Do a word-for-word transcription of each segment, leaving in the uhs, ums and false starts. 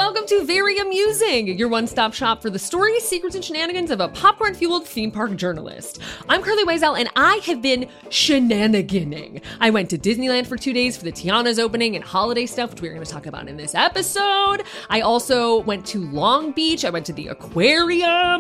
welcome to Very Amusing, your one-stop shop for the stories, secrets, and shenanigans of a popcorn-fueled theme park journalist. I'm Carly Weisel, and I have been shenaniganing. I went to Disneyland for two days for the Tiana's opening and holiday stuff, which we're going to talk about in this episode. I also went to Long Beach. I went to the aquarium.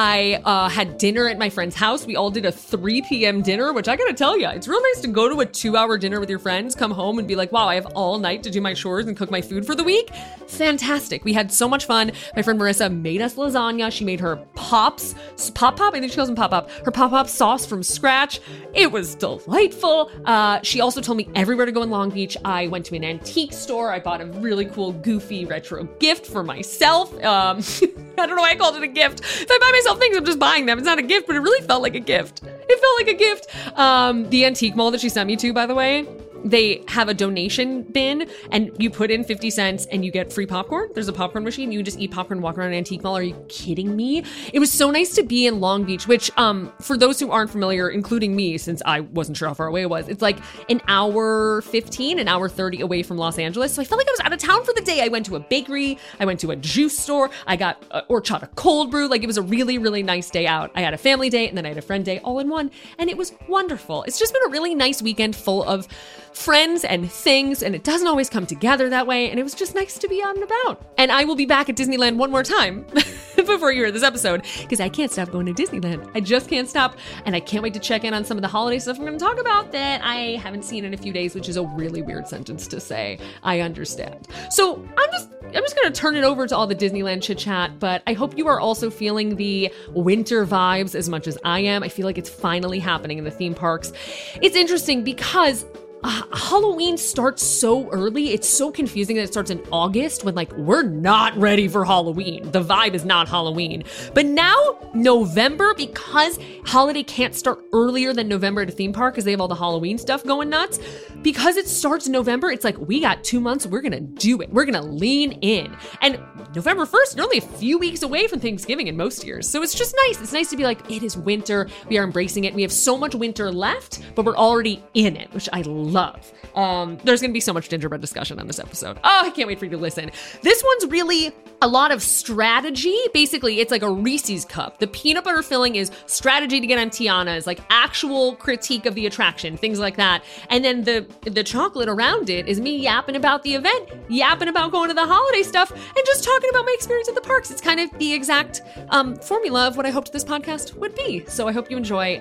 I uh, had dinner at my friend's house. We all did a three p.m. dinner, which I gotta tell you, it's real nice to go to a two-hour dinner with your friends, come home and be like, wow, I have all night to do my chores and cook my food for the week. Fantastic. We had so much fun. My friend Marissa made us lasagna. She made her pops, pop pop, I think she calls them pop pop, her pop pop sauce from scratch. It was delightful. Uh, she also told me everywhere to go in Long Beach. I went to an antique store. I bought a really cool, goofy retro gift for myself. Um, I don't know why I called it a gift. If I buy myself things, I'm just buying them. It's not a gift, but it really felt like a gift. It felt like a gift. Um, the antique mall that she sent me to, by the way, they have a donation bin and you put in fifty cents and you get free popcorn. There's a popcorn machine. You just eat popcorn, walk around an antique mall. Are you kidding me? It was so nice to be in Long Beach, which um, for those who aren't familiar, including me, since I wasn't sure how far away it was, it's like an hour fifteen, an hour thirty away from Los Angeles. So I felt like I was out of town for the day. I went to a bakery. I went to a juice store. I got uh, horchata cold brew. Like it was a really, really nice day out. I had a family day and then I had a friend day all in one. And it was wonderful. It's just been a really nice weekend full of friends and things, and it doesn't always come together that way, and it was just nice to be out and about. And I will be back at Disneyland one more time before you hear this episode, because I can't stop going to Disneyland. I just can't stop, and I can't wait to check in on some of the holiday stuff I'm going to talk about that I haven't seen in a few days, which is a really weird sentence to say. I understand. So I'm just I'm just going to turn it over to all the Disneyland chit chat, but I hope you are also feeling the winter vibes as much as I am. I feel like it's finally happening in the theme parks. It's interesting because Uh, Halloween starts so early. It's so confusing that it starts in August when like we're not ready for Halloween. The vibe is not Halloween. But now November, because holiday can't start earlier than November at a theme park because they have all the Halloween stuff going nuts. Because it starts in November, it's like we got two months. We're going to do it. We're going to lean in. And November first, you're only a few weeks away from Thanksgiving in most years. So it's just nice. It's nice to be like, it is winter. We are embracing it. We have so much winter left, but we're already in it, which I love. Love. Um, there's going to be so much gingerbread discussion on this episode. Oh, I can't wait for you to listen. This one's really a lot of strategy. Basically, it's like a Reese's cup. The peanut butter filling is strategy to get on Tiana's, like actual critique of the attraction, things like that. And then the, the chocolate around it is me yapping about the event, yapping about going to the holiday stuff, and just talking about my experience at the parks. It's kind of the exact um, formula of what I hoped this podcast would be. So I hope you enjoy.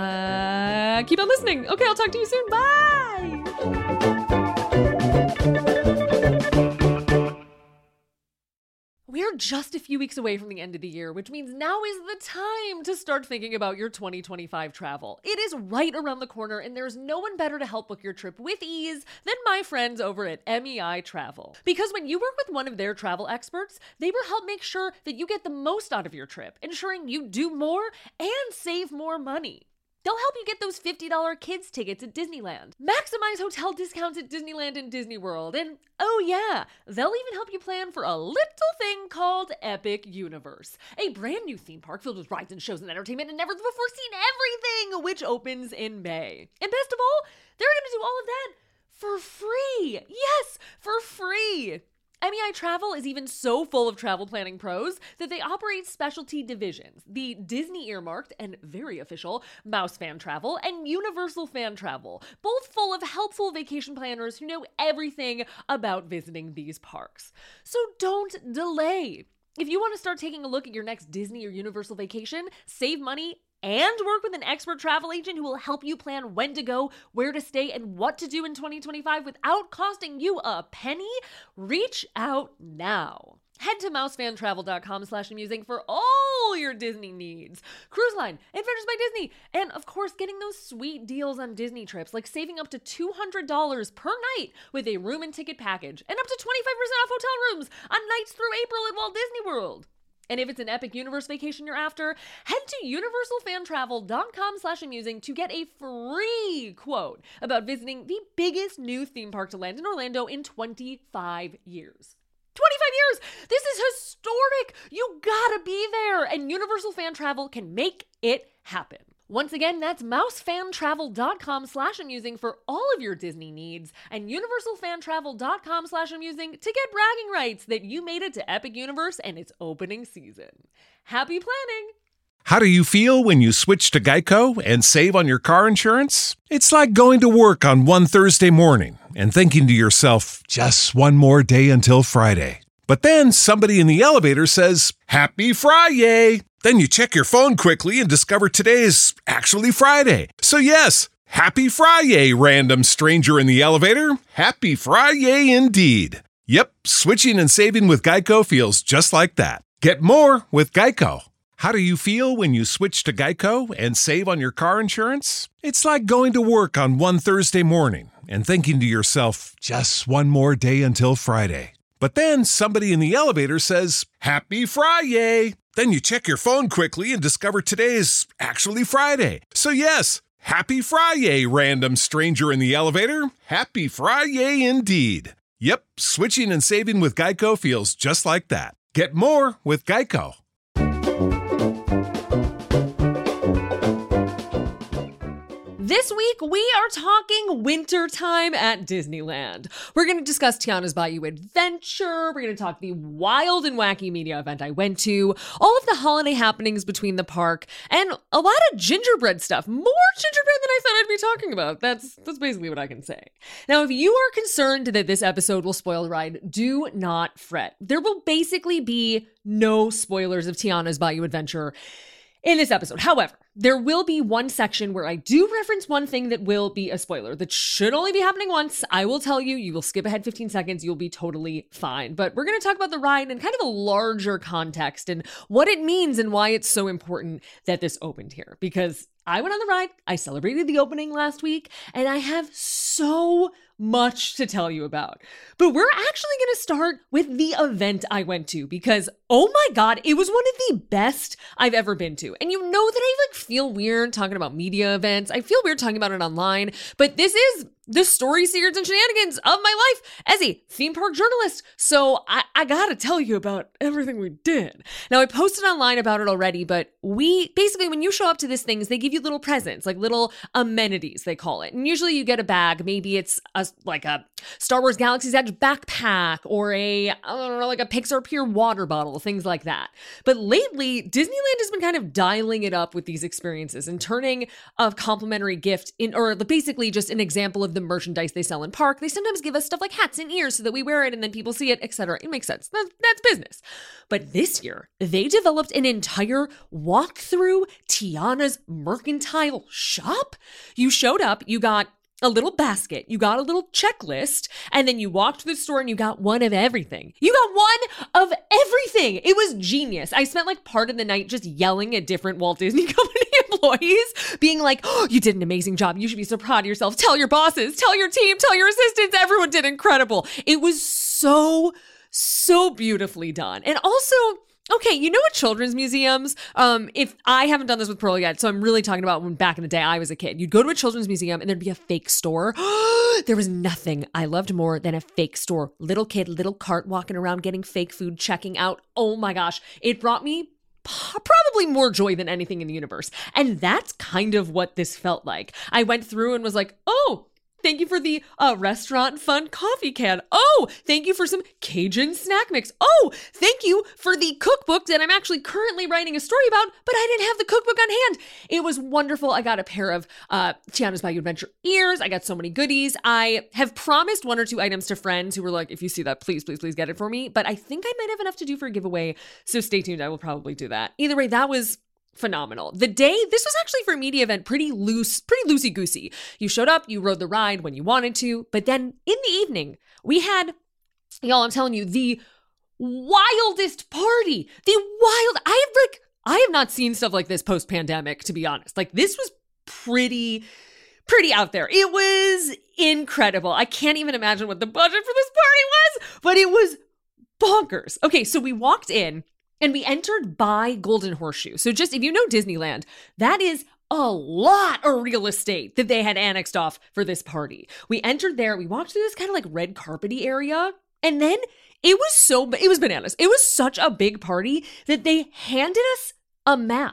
Uh, keep on listening. Okay, I'll talk to you soon. Bye. We're just a few weeks away from the end of the year, which means now is the time to start thinking about your twenty twenty-five travel. It is right around the corner, and there's no one better to help book your trip with ease than my friends over at M E I Travel. Because when you work with one of their travel experts, they will help make sure that you get the most out of your trip, ensuring you do more and save more money. They'll help you get those fifty dollars kids tickets at Disneyland, maximize hotel discounts at Disneyland and Disney World, and oh yeah, they'll even help you plan for a little thing called Epic Universe, a brand new theme park filled with rides and shows and entertainment and never-before-seen everything, which opens in May. And best of all, they're going to do all of that for free. Yes, for free. M E I Travel is even so full of travel planning pros that they operate specialty divisions, the Disney earmarked and very official Mouse Fan Travel and Universal Fan Travel, both full of helpful vacation planners who know everything about visiting these parks. So don't delay. If you want to start taking a look at your next Disney or Universal vacation, save money, and work with an expert travel agent who will help you plan when to go, where to stay, and what to do in twenty twenty-five without costing you a penny, reach out now. Head to mousefantravel.com slash amusing for all your Disney needs. Cruise Line, Adventures by Disney, and of course, getting those sweet deals on Disney trips, like saving up to two hundred dollars per night with a room and ticket package, and up to twenty-five percent off hotel rooms on nights through April at Walt Disney World. And if it's an Epic Universe vacation you're after, head to universalfantravel.com slash amusing to get a free quote about visiting the biggest new theme park to land in Orlando in twenty-five years. twenty-five years! This is historic! You gotta be there! And Universal Fan Travel can make it happen. Once again, that's mousefantravel.com slash amusing for all of your Disney needs, and universalfantravel.com slash amusing to get bragging rights that you made it to Epic Universe and its opening season. Happy planning! How do you feel when you switch to Geico and save on your car insurance? It's like going to work on one Thursday morning and thinking to yourself, just one more day until Friday. But then somebody in the elevator says, Happy Friday! Then you check your phone quickly and discover today is actually Friday. So yes, Happy Friday, random stranger in the elevator. Happy Friday indeed. Yep, switching and saving with Geico feels just like that. Get more with Geico. How do you feel when you switch to Geico and save on your car insurance? It's like going to work on one Thursday morning and thinking to yourself, just one more day until Friday. But then somebody in the elevator says, Happy Friday! Then you check your phone quickly and discover today is actually Friday. So yes, Happy Friday, random stranger in the elevator. Happy Friday indeed. Yep, switching and saving with Geico feels just like that. Get more with Geico. This week, we are talking wintertime at Disneyland. We're going to discuss Tiana's Bayou Adventure. We're going to talk the wild and wacky media event I went to, all of the holiday happenings between the park, and a lot of gingerbread stuff. More gingerbread than I thought I'd be talking about. That's, that's basically what I can say. Now, if you are concerned that this episode will spoil the ride, do not fret. There will basically be no spoilers of Tiana's Bayou Adventure in this episode. However, there will be one section where I do reference one thing that will be a spoiler that should only be happening once. I will tell you, you will skip ahead fifteen seconds, you'll be totally fine. But we're going to talk about the ride in kind of a larger context and what it means and why it's so important that this opened here. Because I went on the ride, I celebrated the opening last week, and I have so much to tell you about. But we're actually going to start with the event I went to because, oh my God, it was one of the best I've ever been to. And you know that I like feel weird talking about media events. I feel weird talking about it online, but this is the story, secrets, and shenanigans of my life as a theme park journalist. So I, I gotta tell you about everything we did. Now, I posted online about it already, but we basically, when you show up to these things, they give you little presents, like little amenities, they call it. And usually you get a bag. Maybe it's a, like a Star Wars Galaxy's Edge backpack or a, I don't know, like a Pixar Pier water bottle, things like that. But lately, Disneyland has been kind of dialing it up with these experiences and turning a complimentary gift in, or basically just an example of the merchandise they sell in park. They sometimes give us stuff like hats and ears so that we wear it and then people see it, et cetera. It makes sense. That's, that's business. But this year, they developed an entire walk-through Tiana's mercantile shop. You showed up, you got a little basket, you got a little checklist, and then you walked to the store and you got one of everything. You got one of everything. It was genius. I spent like part of the night just yelling at different Walt Disney Company employees, being like, oh, you did an amazing job. You should be so proud of yourself. Tell your bosses, tell your team, tell your assistants. Everyone did incredible. It was so, so beautifully done. And also, okay, you know what children's museums, um, if I haven't done this with Pearl yet, so I'm really talking about when back in the day I was a kid, you'd go to a children's museum and there'd be a fake store. There was nothing I loved more than a fake store. Little kid, little cart walking around getting fake food, checking out. Oh my gosh, it brought me probably more joy than anything in the universe. And that's kind of what this felt like. I went through and was like, oh, thank you for the uh, restaurant fun coffee can. Oh, thank you for some Cajun snack mix. Oh, thank you for the cookbook that I'm actually currently writing a story about, but I didn't have the cookbook on hand. It was wonderful. I got a pair of uh, Tiana's Bayou Adventure ears. I got so many goodies. I have promised one or two items to friends who were like, if you see that, please, please, please get it for me. But I think I might have enough to do for a giveaway. So stay tuned. I will probably do that. Either way, that was phenomenal. The day, this was actually for a media event, pretty loose, pretty loosey-goosey. You showed up, you rode the ride when you wanted to, but then in the evening, we had, y'all, I'm telling you, the wildest party. The wild, I have like, I have not seen stuff like this post-pandemic, to be honest. Like, this was pretty, pretty out there. It was incredible. I can't even imagine what the budget for this party was, but it was bonkers. Okay, so we walked in, and we entered by Golden Horseshoe. So just, if you know Disneyland, that is a lot of real estate that they had annexed off for this party. We entered there, we walked through this kind of like red carpety area, and then it was so, it was bananas. It was such a big party that they handed us a map. They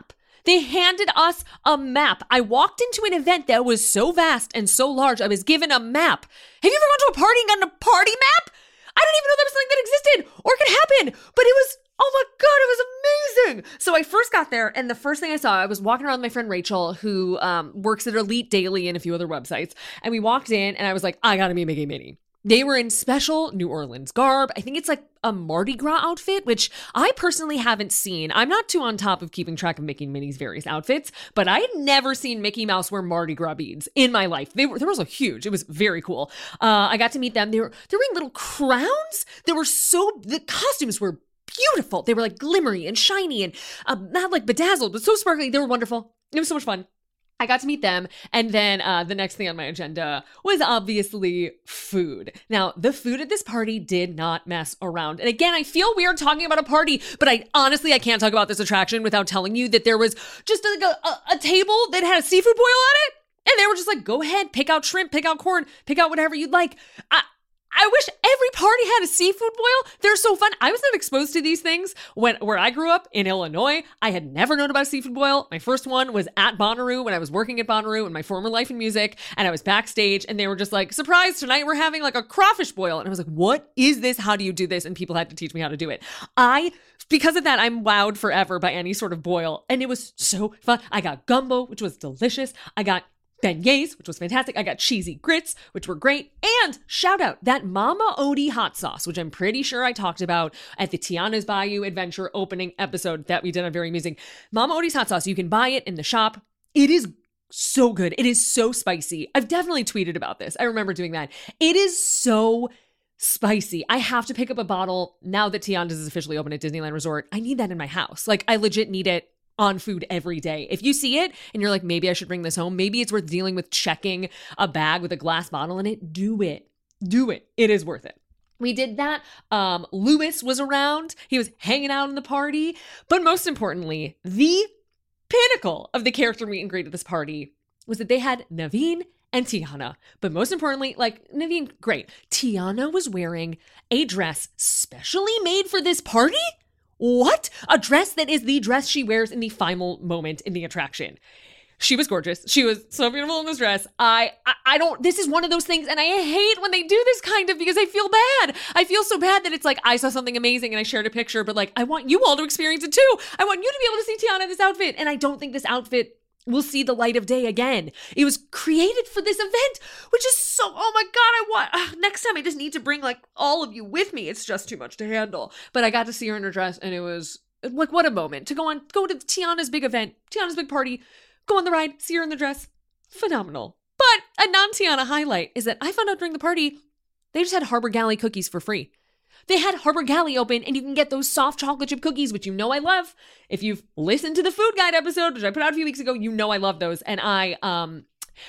They handed us a map. I walked into an event that was so vast and so large, I was given a map. Have you ever gone to a party and gotten a party map? I didn't even know that was something that existed or could happen, but it was, oh my God, it was amazing. So I first got there, and the first thing I saw, I was walking around with my friend Rachel, who um, works at Elite Daily and a few other websites, and we walked in, and I was like, I gotta meet Mickey and Minnie. They were in special New Orleans garb. I think it's like a Mardi Gras outfit, which I personally haven't seen. I'm not too on top of keeping track of Mickey and Minnie's various outfits, but I had never seen Mickey Mouse wear Mardi Gras beads in my life. They were, they were so huge. It was very cool. Uh, I got to meet them. They were, they were wearing little crowns. They were so, the costumes were beautiful. They were like glimmery and shiny and uh, not like bedazzled, but so sparkly. They were wonderful. It was so much fun. I got to meet them, and then uh, the next thing on my agenda was obviously food. Now, the food at this party did not mess around. And again, I feel weird talking about a party, but I honestly, I can't talk about this attraction without telling you that there was just like a, a, a table that had a seafood boil on it, and they were just like, go ahead, pick out shrimp, pick out corn, pick out whatever you'd like. I, I wish every party had a seafood boil. They're so fun. I was not exposed to these things when where I grew up in Illinois. I had never known about a seafood boil. My first one was at Bonnaroo when I was working at Bonnaroo in my former life in music, and I was backstage, and they were just like, surprise, tonight we're having like a crawfish boil. And I was like, what is this? How do you do this? And people had to teach me how to do it. I, because of that, I'm wowed forever by any sort of boil, and it was so fun. I got gumbo, which was delicious. I got beignets, which was fantastic. I got cheesy grits, which were great. And shout out that Mama Odie hot sauce, which I'm pretty sure I talked about at the Tiana's Bayou Adventure opening episode that we did on Very Amusing. Mama Odie's hot sauce, you can buy it in the shop. It is so good. It is so spicy. I've definitely tweeted about this. I remember doing that. It is so spicy. I have to pick up a bottle now that Tiana's is officially open at Disneyland Resort. I need that in my house. Like, I legit need it on food every day. If you see it and you're like, maybe I should bring this home, maybe it's worth dealing with checking a bag with a glass bottle in it, do it. Do it. It is worth it. We did that. Um, Lewis was around. He was hanging out in the party. But most importantly, the pinnacle of the character meet and greet at this party was that they had Naveen and Tiana. But most importantly, like, Naveen, great. Tiana was wearing a dress specially made for this party? What? A dress that is the dress she wears in the final moment in the attraction. She was gorgeous. She was so beautiful in this dress. I, I, I don't, this is one of those things, and I hate when they do this kind of, because I feel bad. I feel so bad that it's like, I saw something amazing and I shared a picture, but like, I want you all to experience it too. I want you to be able to see Tiana in this outfit. And I don't think this outfit will see the light of day again. It was created for this event, which is so, oh my God, I want, uh, next time I just need to bring like all of you with me. It's just too much to handle. But I got to see her in her dress, and it was like, what a moment to go on, go to Tiana's big event, Tiana's big party, go on the ride, see her in the dress. Phenomenal. But a non-Tiana highlight is that I found out during the party, they just had Harbor Galley cookies for free. They had Harbor Galley open, and you can get those soft chocolate chip cookies, which you know I love. If you've listened to the Food Guide episode, which I put out a few weeks ago, you know I love those. And I, um,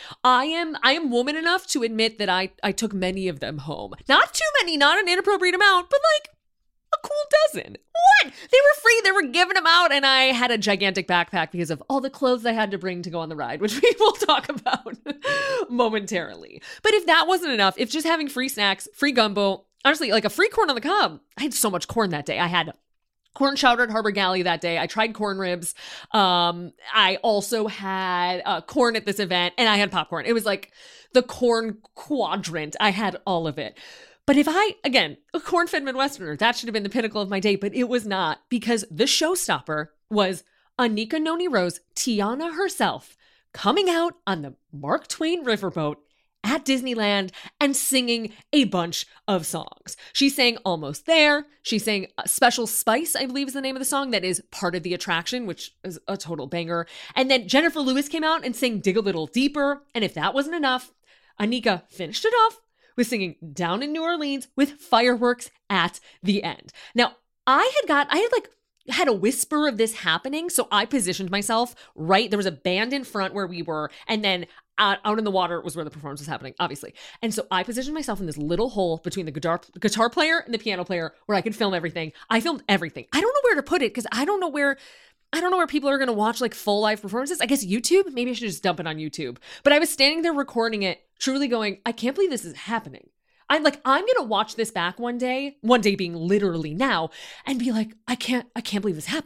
I am, I am woman enough to admit that I, I took many of them home. Not too many, not an inappropriate amount, but like a cool dozen. What? They were free. They were giving them out, and I had a gigantic backpack because of all the clothes I had to bring to go on the ride, which we will talk about momentarily. But if that wasn't enough, if just having free snacks, free gumbo, honestly, like a free corn on the cob. I had so much corn that day. I had corn chowder at Harbor Galley that day. I tried corn ribs. Um, I also had uh, corn at this event, and I had popcorn. It was like the corn quadrant. I had all of it. But if I, again, a corn-fed Midwesterner, that should have been the pinnacle of my day, but it was not, because the showstopper was Anika Noni Rose, Tiana herself, coming out on the Mark Twain riverboat at Disneyland and singing a bunch of songs. She sang Almost There. She sang Special Spice, I believe is the name of the song, that is part of the attraction, which is a total banger. And then Jennifer Lewis came out and sang Dig a Little Deeper. And if that wasn't enough, Anika finished it off with singing Down in New Orleans with fireworks at the end. Now, I had got, I had like, had a whisper of this happening, so I positioned myself right, there was a band in front where we were, and then out, out in the water was where the performance was happening, obviously. And so I positioned myself in this little hole between the guitar, guitar player and the piano player where I could film everything. I filmed everything. I don't know where to put it, because I don't know where, I don't know where people are going to watch like full live performances. I guess YouTube, maybe I should just dump it on YouTube. But I was standing there recording it, truly going, I can't believe this is happening. I'm like, I'm going to watch this back one day, one day being literally now, and be like, I can't, I can't believe this happened.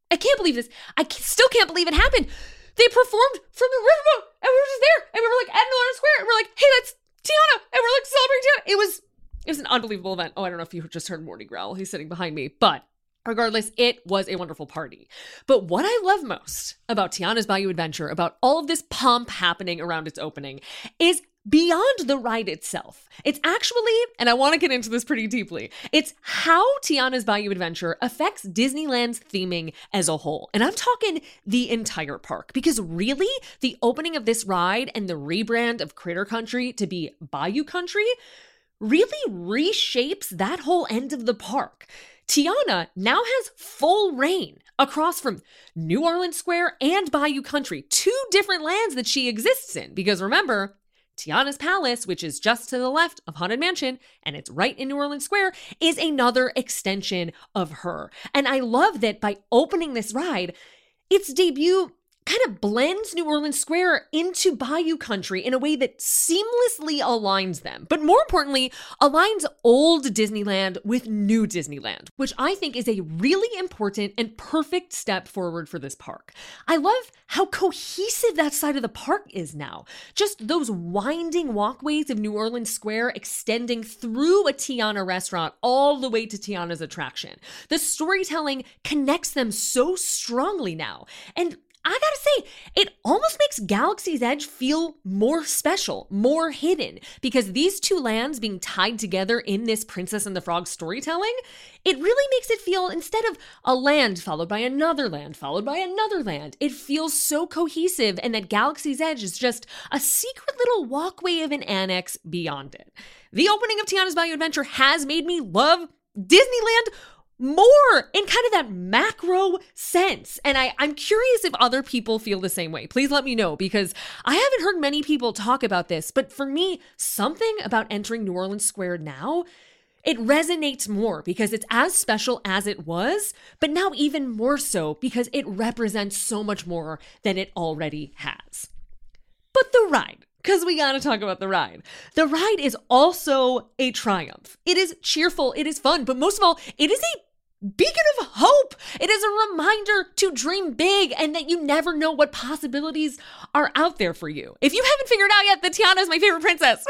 I can't believe this. I still can't believe it happened. They performed from the riverboat and we were just there and we were like at New Orleans Square and we're like, hey, that's Tiana. And we're like celebrating Tiana. It was, it was an unbelievable event. Oh, I don't know if you just heard Morty growl. He's sitting behind me, but regardless, it was a wonderful party. But what I love most about Tiana's Bayou Adventure, about all of this pomp happening around its opening, is beyond the ride itself. It's actually, and I want to get into this pretty deeply, it's how Tiana's Bayou Adventure affects Disneyland's theming as a whole. And I'm talking the entire park, because really, the opening of this ride and the rebrand of Critter Country to be Bayou Country really reshapes that whole end of the park. Tiana now has full reign across from New Orleans Square and Bayou Country, two different lands that she exists in. Because remember, Tiana's Palace, which is just to the left of Haunted Mansion, and it's right in New Orleans Square, is another extension of her. And I love that by opening this ride, its debut kind of blends New Orleans Square into Bayou Country in a way that seamlessly aligns them. But more importantly, aligns old Disneyland with new Disneyland, which I think is a really important and perfect step forward for this park. I love how cohesive that side of the park is now. Just those winding walkways of New Orleans Square extending through a Tiana restaurant all the way to Tiana's attraction. The storytelling connects them so strongly now. And I gotta say, it almost makes Galaxy's Edge feel more special, more hidden, because these two lands being tied together in this Princess and the Frog storytelling, it really makes it feel, instead of a land followed by another land, followed by another land, it feels so cohesive, and that Galaxy's Edge is just a secret little walkway of an annex beyond it. The opening of Tiana's Bayou Adventure has made me love Disneyland more in kind of that macro sense. And I, I'm curious if other people feel the same way. Please let me know, because I haven't heard many people talk about this, but for me, something about entering New Orleans Square now, it resonates more because it's as special as it was, but now even more so because it represents so much more than it already has. But the ride. Because we gotta talk about the ride. The ride is also a triumph. It is cheerful, it is fun, but most of all, it is a beacon of hope. It is a reminder to dream big and that you never know what possibilities are out there for you. If you haven't figured out yet that Tiana is my favorite princess,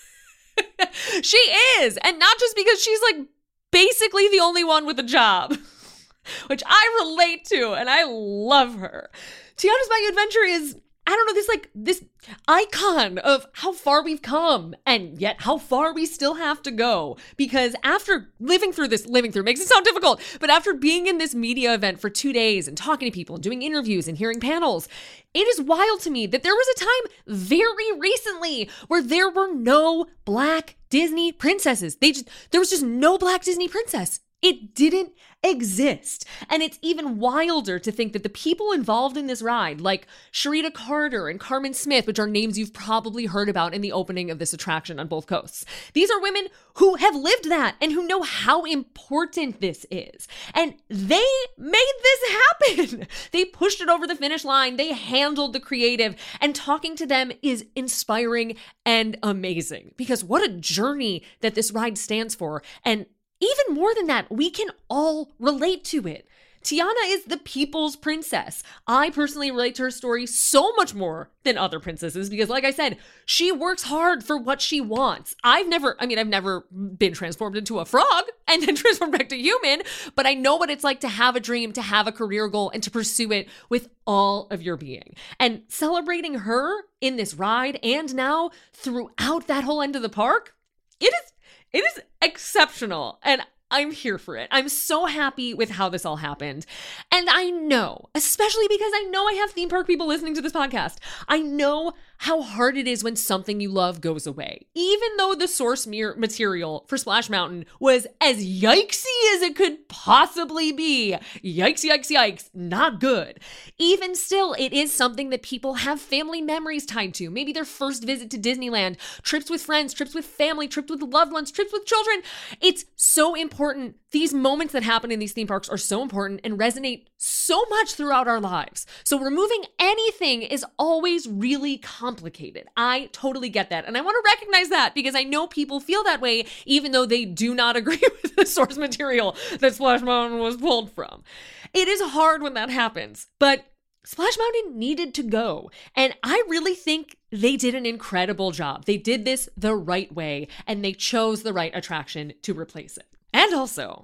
she is. And not just because she's like basically the only one with a job, which I relate to and I love her. Tiana's Bayou Adventure is, I don't know, this like this icon of how far we've come and yet how far we still have to go. Because after living through this, living through makes it sound difficult, but after being in this media event for two days and talking to people and doing interviews and hearing panels, it is wild to me that there was a time very recently where there were no Black Disney princesses. They just, there was just no Black Disney princess. It didn't exist. And it's even wilder to think that the people involved in this ride, like Sharita Carter and Carmen Smith, which are names you've probably heard about in the opening of this attraction on both coasts, these are women who have lived that and who know how important this is. And they made this happen. They pushed it over the finish line. They handled the creative, and talking to them is inspiring and amazing, because what a journey that this ride stands for. And even more than that, we can all relate to it. Tiana is the people's princess. I personally relate to her story so much more than other princesses because, like I said, she works hard for what she wants. I've never, I mean, I've never been transformed into a frog and then transformed back to human, but I know what it's like to have a dream, to have a career goal, and to pursue it with all of your being. And celebrating her in this ride and now throughout that whole end of the park, it is It is exceptional, and I'm here for it. I'm so happy with how this all happened. And I know, especially because I know I have theme park people listening to this podcast, I know how hard it is when something you love goes away. Even though the source material for Splash Mountain was as yikesy as it could possibly be. Yikes, yikes, yikes. Not good. Even still, it is something that people have family memories tied to. Maybe their first visit to Disneyland, trips with friends, trips with family, trips with loved ones, trips with children. It's so important. These moments that happen in these theme parks are so important and resonate so much throughout our lives. So removing anything is always really complicated. complicated. I totally get that. And I want to recognize that because I know people feel that way, even though they do not agree with the source material that Splash Mountain was pulled from. It is hard when that happens, but Splash Mountain needed to go. And I really think they did an incredible job. They did this the right way, and they chose the right attraction to replace it. And also,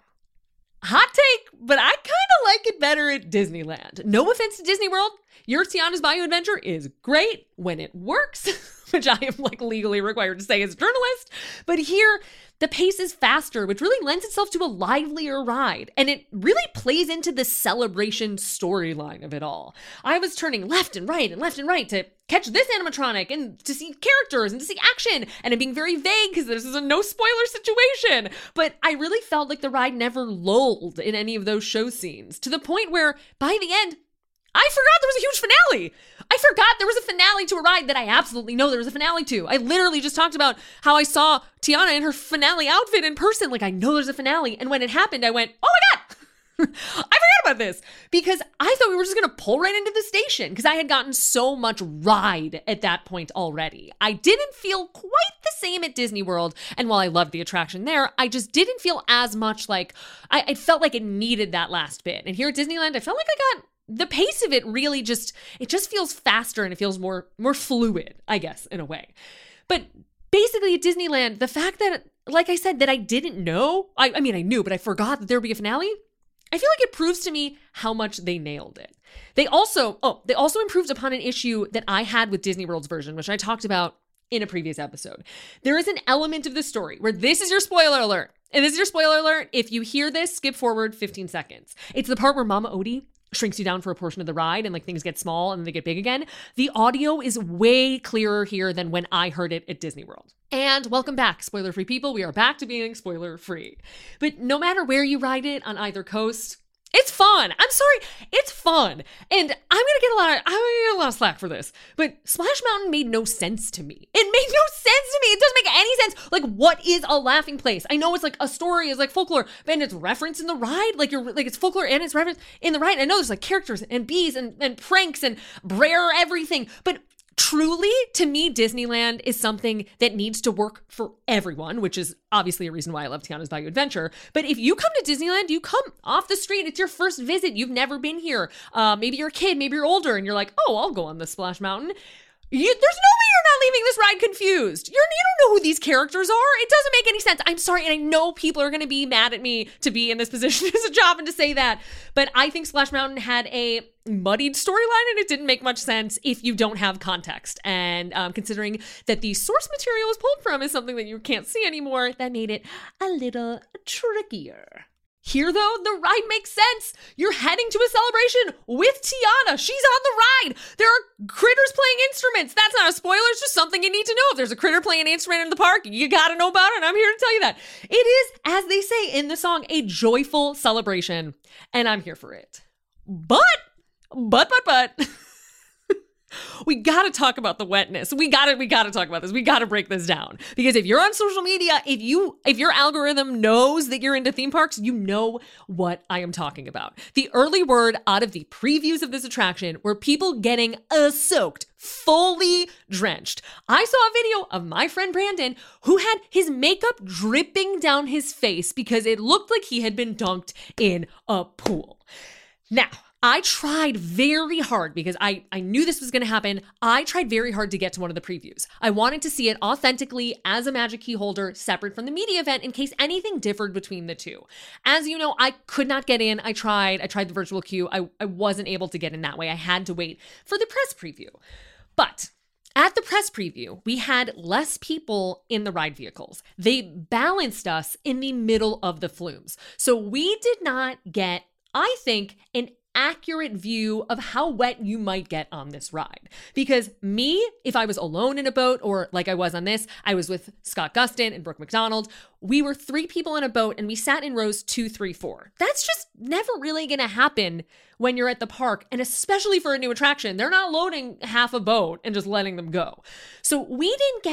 hot take, but I kind of like it better at Disneyland. No offense to Disney World. Your Tiana's Bayou Adventure is great when it works, which I am like legally required to say as a journalist. But here, the pace is faster, which really lends itself to a livelier ride. And it really plays into the celebration storyline of it all. I was turning left and right and left and right to catch this animatronic and to see characters and to see action. And I'm being very vague because this is a no spoiler situation. But I really felt like the ride never lulled in any of those show scenes, to the point where by the end, I forgot there was a huge finale. I forgot there was a finale to a ride that I absolutely know there was a finale to. I literally just talked about how I saw Tiana in her finale outfit in person. Like, I know there's a finale. And when it happened, I went, oh my God, I forgot about this, because I thought we were just going to pull right into the station because I had gotten so much ride at that point already. I didn't feel quite the same at Disney World. And while I loved the attraction there, I just didn't feel as much like, I, I felt like it needed that last bit. And here at Disneyland, I felt like I got the pace of it really just, it just feels faster and it feels more, more fluid, I guess, in a way. But basically at Disneyland, the fact that, like I said, that I didn't know, I, I mean, I knew, but I forgot that there would be a finale, I feel like it proves to me how much they nailed it. They also, oh, they also improved upon an issue that I had with Disney World's version, which I talked about in a previous episode. There is an element of the story where this is your spoiler alert. And this is your spoiler alert. If you hear this, skip forward fifteen seconds. It's the part where Mama Odie shrinks you down for a portion of the ride and like things get small and then they get big again. The audio is way clearer here than when I heard it at Disney World. And welcome back, spoiler-free people. We are back to being spoiler-free. But no matter where you ride it on either coast, it's fun. I'm sorry, it's fun. And I'm gonna get a lot of I'm gonna get a lot of slack for this. But Splash Mountain made no sense to me. It made no sense to me. It doesn't make any sense. Like, what is a laughing place? I know it's like a story is like folklore, and it's referenced in the ride. Like you're like it's folklore and it's referenced in the ride. I know there's like characters and bees and, and pranks and Brer everything, but truly, to me, Disneyland is something that needs to work for everyone, which is obviously a reason why I love Tiana's Bayou Adventure. But if you come to Disneyland, you come off the street, it's your first visit, you've never been here. Uh, maybe you're a kid, maybe you're older, and you're like, oh, I'll go on the Splash Mountain. You, there's no way you're not leaving this ride confused. You're, you don't know who these characters are. It doesn't make any sense. I'm sorry, and I know people are going to be mad at me to be in this position as a job and to say that, but I think Splash Mountain had a muddied storyline and it didn't make much sense if you don't have context. And um, considering that the source material is pulled from is something that you can't see anymore, that made it a little trickier. Here, though, the ride makes sense. You're heading to a celebration with Tiana. She's on the ride. There are critters playing instruments. That's not a spoiler. It's just something you need to know. If there's a critter playing an instrument in the park, you gotta know about it. And I'm here to tell you that. It is, as they say in the song, a joyful celebration. And I'm here for it. But, but, but, but... we gotta talk about the wetness. We gotta, we gotta talk about this. We gotta break this down. Because if you're on social media, if you, if your algorithm knows that you're into theme parks, you know what I am talking about. The early word out of the previews of this attraction were people getting uh, soaked, fully drenched. I saw a video of my friend Brandon who had his makeup dripping down his face because it looked like he had been dunked in a pool. Now, I tried very hard because I, I knew this was going to happen. I tried very hard to get to one of the previews. I wanted to see it authentically as a Magic Key holder separate from the media event in case anything differed between the two. As you know, I could not get in. I tried. I tried the virtual queue. I, I wasn't able to get in that way. I had to wait for the press preview. But at the press preview, we had less people in the ride vehicles. They balanced us in the middle of the flumes. So we did not get, I think, an accurate view of how wet you might get on this ride. Because me, if I was alone in a boat, or like I was on this, I was with Scott Gustin and Brooke McDonald. We were three people in a boat and we sat in rows two, three, four. That's just never really gonna happen when you're at the park, and especially for a new attraction. They're not loading half a boat and just letting them go. So we didn't get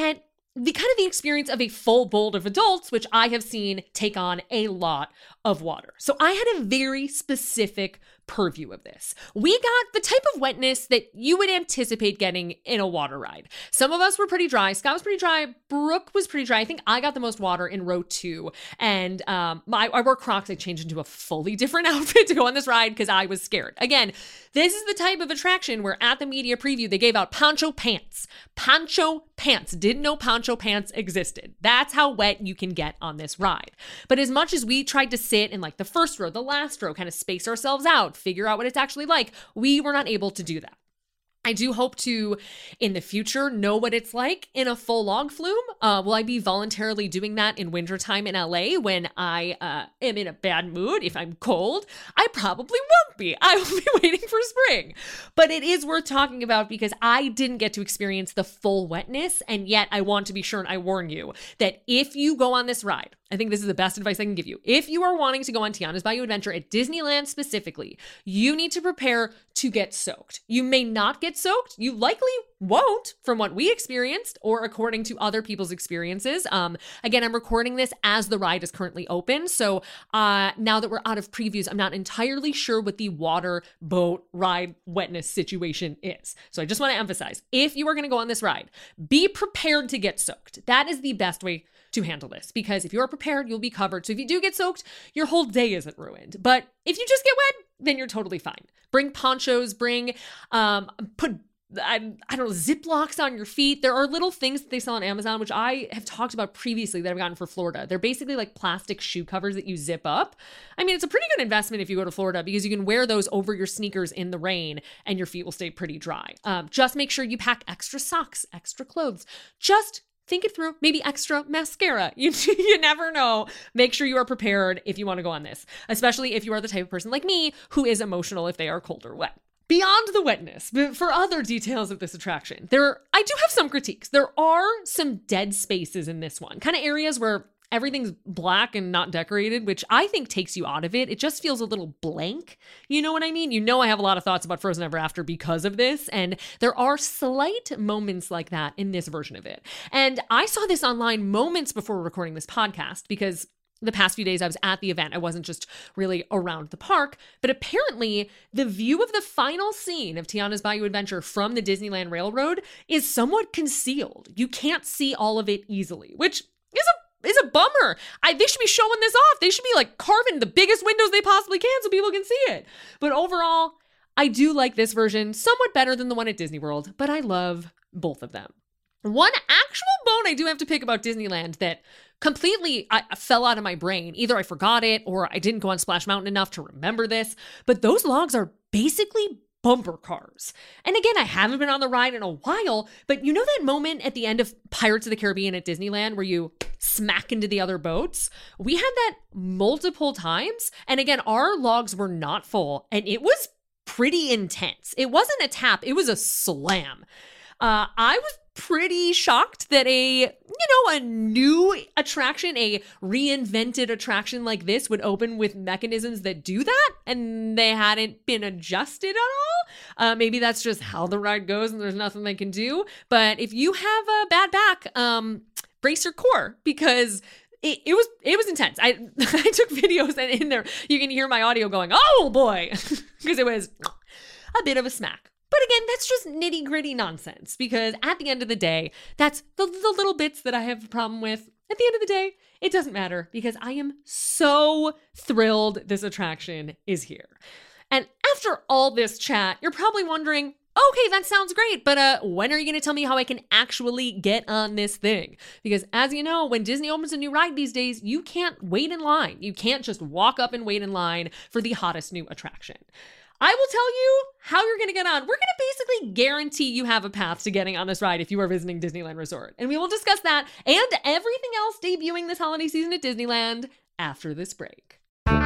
the kind of the experience of a full bowl of adults, which I have seen take on a lot of water. So I had a very specific purview of this. We got the type of wetness that you would anticipate getting in a water ride. Some of us were pretty dry. Scott was pretty dry. Brooke was pretty dry. I think I got the most water in row two. And um, my, I wore Crocs. I changed into a fully different outfit to go on this ride because I was scared. Again, this is the type of attraction where at the media preview, they gave out poncho pants. Poncho pants. Didn't know poncho pants existed. That's how wet you can get on this ride. But as much as we tried to sit in like the first row, the last row, kind of space ourselves out, figure out what it's actually like, we were not able to do that. I do hope to, in the future, know what it's like in a full log flume. Uh, will I be voluntarily doing that in wintertime in L A when I uh, am in a bad mood? If I'm cold, I probably won't be. I will be waiting for spring. But it is worth talking about because I didn't get to experience the full wetness, and yet I want to be sure and I warn you that if you go on this ride, I think this is the best advice I can give you. If you are wanting to go on Tiana's Bayou Adventure at Disneyland specifically, you need to prepare to get soaked. You may not get soaked. You likely won't from what we experienced or according to other people's experiences. Um, again, I'm recording this as the ride is currently open. So uh, now that we're out of previews, I'm not entirely sure what the water, boat, ride, wetness situation is. So I just want to emphasize, if you are going to go on this ride, be prepared to get soaked. That is the best way to handle this, because if you're prepared, you'll be covered. So if you do get soaked, your whole day isn't ruined. But if you just get wet, then you're totally fine. Bring ponchos, bring, um, put, I, I don't know, Ziplocs on your feet. There are little things that they sell on Amazon, which I have talked about previously that I've gotten for Florida. They're basically like plastic shoe covers that you zip up. I mean, it's a pretty good investment if you go to Florida because you can wear those over your sneakers in the rain and your feet will stay pretty dry. Um, just make sure you pack extra socks, extra clothes. Just think it through. Maybe extra mascara. You, you never know. Make sure you are prepared if you want to go on this, especially if you are the type of person like me who is emotional if they are cold or wet. Beyond the wetness, but for other details of this attraction, there I do have some critiques. There are some dead spaces in this one, kind of areas where everything's black and not decorated, which I think takes you out of it. It just feels a little blank. You know what I mean? You know I have a lot of thoughts about Frozen Ever After because of this, and there are slight moments like that in this version of it. And I saw this online moments before recording this podcast because the past few days I was at the event. I wasn't just really around the park, but apparently the view of the final scene of Tiana's Bayou Adventure from the Disneyland Railroad is somewhat concealed. You can't see all of it easily, which is a is a bummer. I, they should be showing this off. They should be like carving the biggest windows they possibly can so people can see it. But overall, I do like this version somewhat better than the one at Disney World, but I love both of them. One actual bone I do have to pick about Disneyland that completely I, fell out of my brain. Either I forgot it or I didn't go on Splash Mountain enough to remember this, but those logs are basically bumper cars. And again, I haven't been on the ride in a while, but you know that moment at the end of Pirates of the Caribbean at Disneyland where you smack into the other boats? We had that multiple times. And again, our logs were not full and it was pretty intense. It wasn't a tap, it was a slam. Uh, I was pretty shocked that a, you know, a new attraction, a reinvented attraction like this would open with mechanisms that do that and they hadn't been adjusted at all. Uh, maybe that's just how the ride goes and there's nothing they can do. But if you have a bad back, um, brace your core because It, it was it was intense. I I took videos and in there you can hear my audio going, oh boy, because it was a bit of a smack. But again, that's just nitty gritty nonsense because at the end of the day, that's the, the little bits that I have a problem with. At the end of the day, it doesn't matter because I am so thrilled this attraction is here. And after all this chat, you're probably wondering, okay, that sounds great, but uh, when are you going to tell me how I can actually get on this thing? Because as you know, when Disney opens a new ride these days, you can't wait in line. You can't just walk up and wait in line for the hottest new attraction. I will tell you how you're going to get on. We're going to basically guarantee you have a path to getting on this ride if you are visiting Disneyland Resort. And we will discuss that and everything else debuting this holiday season at Disneyland after this break.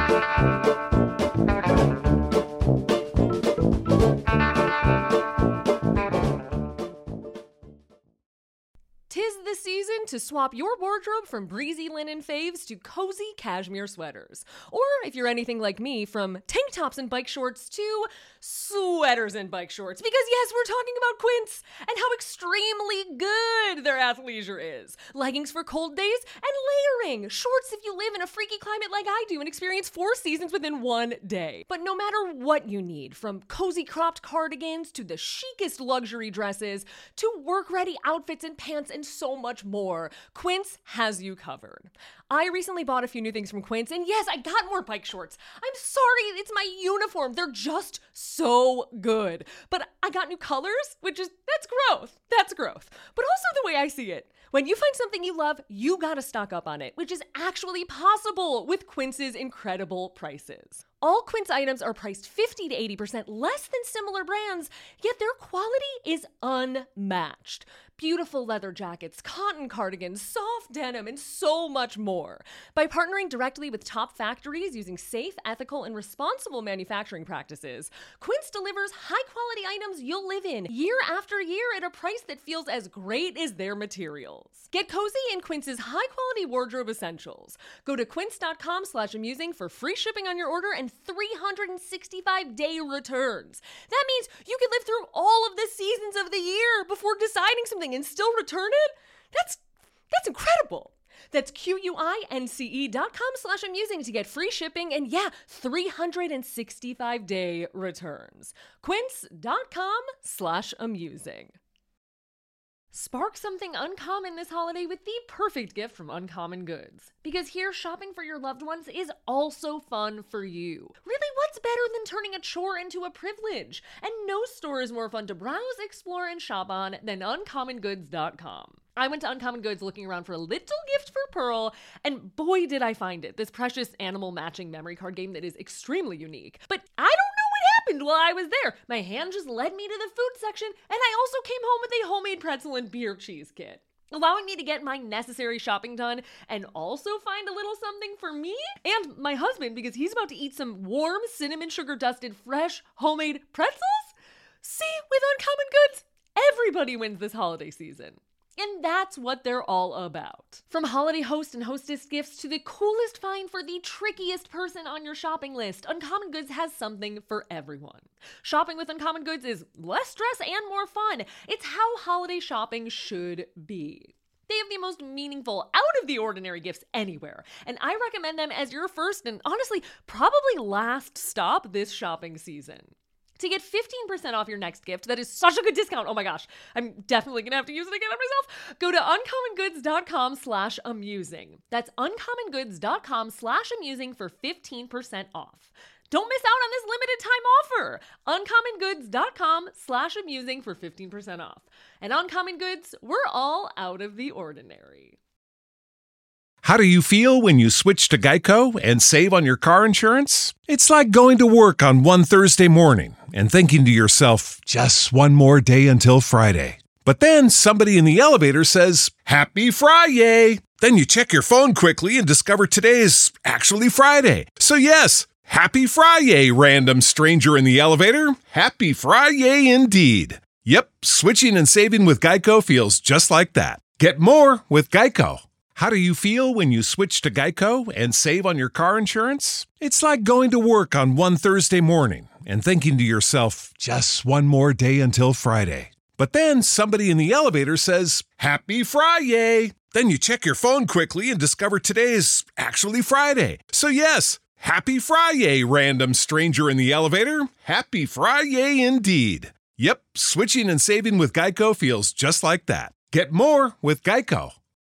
Tis the season to swap your wardrobe from breezy linen faves to cozy cashmere sweaters. Or if you're anything like me, from tank tops and bike shorts to sweaters and bike shorts. Because yes, we're talking about Quince and how extremely good their athleisure is. Leggings for cold days and layering. Shorts if you live in a freaky climate like I do and experience four seasons within one day. But no matter what you need, from cozy cropped cardigans to the chicest luxury dresses to work-ready outfits and pants and so much more, Quince has you covered. I recently bought a few new things from Quince, and yes, I got more bike shorts. I'm sorry, it's my uniform. They're just so good. But I got new colors, which is, that's growth. That's growth. But also the way I see it. When you find something you love, you gotta stock up on it, which is actually possible with Quince's incredible prices. All Quince items are priced fifty to eighty percent less than similar brands, yet their quality is unmatched. Beautiful leather jackets, cotton cardigans, soft denim, and so much more. By partnering directly with top factories using safe, ethical, and responsible manufacturing practices, Quince delivers high-quality items you'll live in year after year at a price that feels as great as their materials. Get cozy in Quince's high-quality wardrobe essentials. Go to quince.com slash amusing for free shipping on your order and three hundred sixty-five day returns. That means you can live through all of the seasons of the year before deciding something and still return it? That's that's incredible. That's Q-U-I-N-C-E dot com slash amusing to get free shipping and yeah, three hundred sixty-five day returns. Quince.com slash amusing. Spark something uncommon this holiday with the perfect gift from Uncommon Goods. Because here, shopping for your loved ones is also fun for you. Really, what's better than turning a chore into a privilege? And no store is more fun to browse, explore, and shop on than uncommon goods dot com. I went to Uncommon Goods looking around for a little gift for Pearl, and boy did I find it. This precious animal matching memory card game that is extremely unique. But I don't know what happened while I was there. My hand just led me to the food section, and I also came home with a homemade pretzel and beer cheese kit, allowing me to get my necessary shopping done and also find a little something for me and my husband because he's about to eat some warm cinnamon sugar dusted fresh homemade pretzels. See, with Uncommon Goods, everybody wins this holiday season. And that's what they're all about. From holiday host and hostess gifts to the coolest find for the trickiest person on your shopping list, Uncommon Goods has something for everyone. Shopping with Uncommon Goods is less stress and more fun. It's how holiday shopping should be. They have the most meaningful, out-of-the-ordinary gifts anywhere, and I recommend them as your first and honestly, probably last stop this shopping season. To get fifteen percent off your next gift, that is such a good discount. Oh my gosh, I'm definitely gonna have to use it again on myself. Go to uncommongoods.com slash amusing. That's uncommongoods.com slash amusing for fifteen percent off. Don't miss out on this limited time offer. uncommongoods.com slash amusing for fifteen percent off. And Uncommon Goods, we're all out of the ordinary. How do you feel when you switch to Geico and save on your car insurance? It's like going to work on one Thursday morning and thinking to yourself, just one more day until Friday. But then somebody in the elevator says, Happy Friday! Then you check your phone quickly and discover today's actually Friday. So yes, Happy Friday, random stranger in the elevator. Happy Friday indeed. Yep, switching and saving with Geico feels just like that. Get more with Geico. How do you feel when you switch to Geico and save on your car insurance? It's like going to work on one Thursday morning and thinking to yourself, just one more day until Friday. But then somebody in the elevator says, Happy Friday! Then you check your phone quickly and discover today's actually Friday. So yes, Happy Friday, random stranger in the elevator. Happy Friday indeed. Yep, switching and saving with Geico feels just like that. Get more with Geico.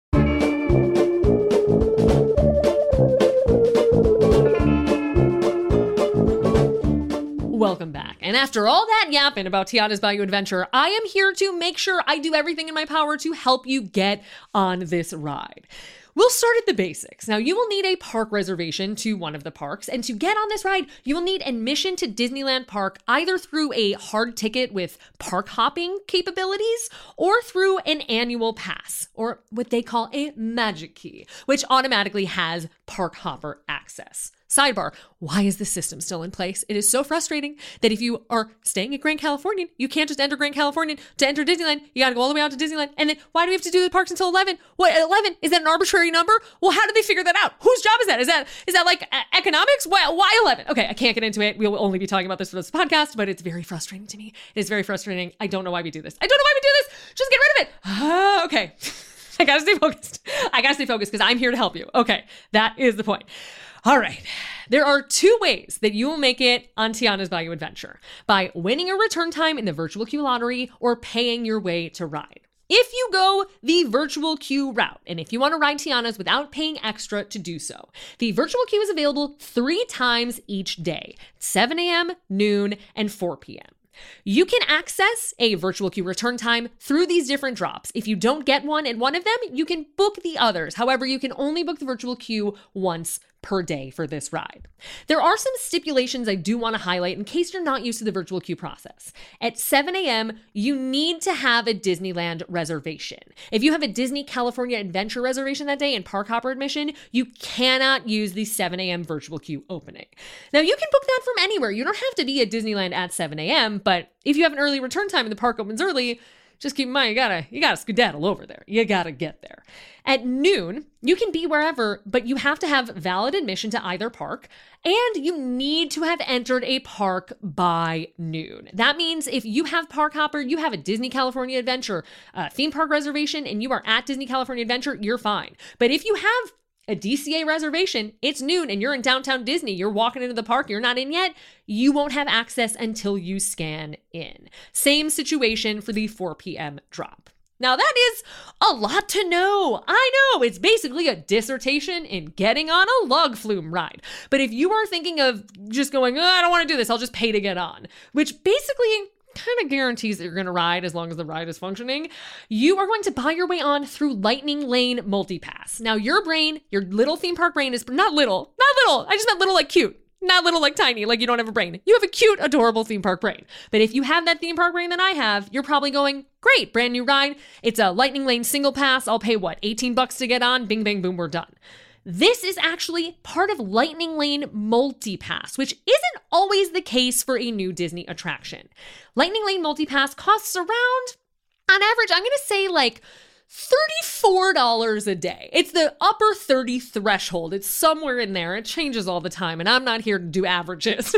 Welcome back. And after all that yapping about Tiana's Bayou Adventure, I am here to make sure I do everything in my power to help you get on this ride. We'll start at the basics. Now, you will need a park reservation to one of the parks, and to get on this ride, you will need admission to Disneyland Park either through a hard ticket with park hopping capabilities or through an annual pass, or what they call a magic key, which automatically has park hopper access. Sidebar, why is this system still in place? It is so frustrating that if you are staying at Grand Californian, you can't just enter Grand Californian to enter Disneyland. You got to go all the way out to Disneyland. And then why do we have to do the parks until eleven? What, eleven? Is that an arbitrary number? Well, how did they figure that out? Whose job is that? Is that is that like uh, economics? Why, why eleven? Okay, I can't get into it. We will only be talking about this for this podcast, but it's very frustrating to me. It is very frustrating. I don't know why we do this. I don't know why we do this. Just get rid of it. Uh, okay. I gotta stay focused. I gotta stay focused because I'm here to help you. Okay, that is the point. All right. There are two ways that you will make it on Tiana's Bayou Adventure: by winning a return time in the virtual queue lottery or paying your way to ride. If you go the virtual queue route, and if you want to ride Tiana's without paying extra to do so, the virtual queue is available three times each day: seven a.m., noon, and four p.m. You can access a virtual queue return time through these different drops. If you don't get one at one of them, you can book the others. However, you can only book the virtual queue once per day for this ride. There are some stipulations I do want to highlight in case you're not used to the virtual queue process. At seven a.m., you need to have a Disneyland reservation. If you have a Disney California Adventure reservation that day and park hopper admission, you cannot use the seven a.m. virtual queue opening. Now, you can book that from anywhere. You don't have to be at Disneyland at seven a.m., but if you have an early return time and the park opens early, just keep in mind, you gotta, you gotta skedaddle over there. You gotta get there. At noon, you can be wherever, but you have to have valid admission to either park, and you need to have entered a park by noon. That means if you have Park Hopper, you have a Disney California Adventure uh, theme park reservation, and you are at Disney California Adventure, you're fine. But if you have a D C A reservation, it's noon and you're in downtown Disney, you're walking into the park, you're not in yet, you won't have access until you scan in. Same situation for the four p.m. drop. Now that is a lot to know. I know, it's basically a dissertation in getting on a log flume ride. But if you are thinking of just going, oh, I don't want to do this, I'll just pay to get on, which basically kind of guarantees that you're going to ride as long as the ride is functioning, you are going to buy your way on through Lightning Lane Multipass. Now, your brain, your little theme park brain is not little, not little. I just meant little like cute, not little like tiny, like you don't have a brain. You have a cute, adorable theme park brain. But if you have that theme park brain that I have, you're probably going, great, brand new ride. It's a Lightning Lane single pass. I'll pay what, eighteen bucks to get on? Bing, bang, boom, we're done. This is actually part of Lightning Lane Multipass, which isn't always the case for a new Disney attraction. Lightning Lane Multipass costs around, on average, I'm going to say like thirty-four dollars a day. It's the upper thirty threshold. It's somewhere in there. It changes all the time, and I'm not here to do averages.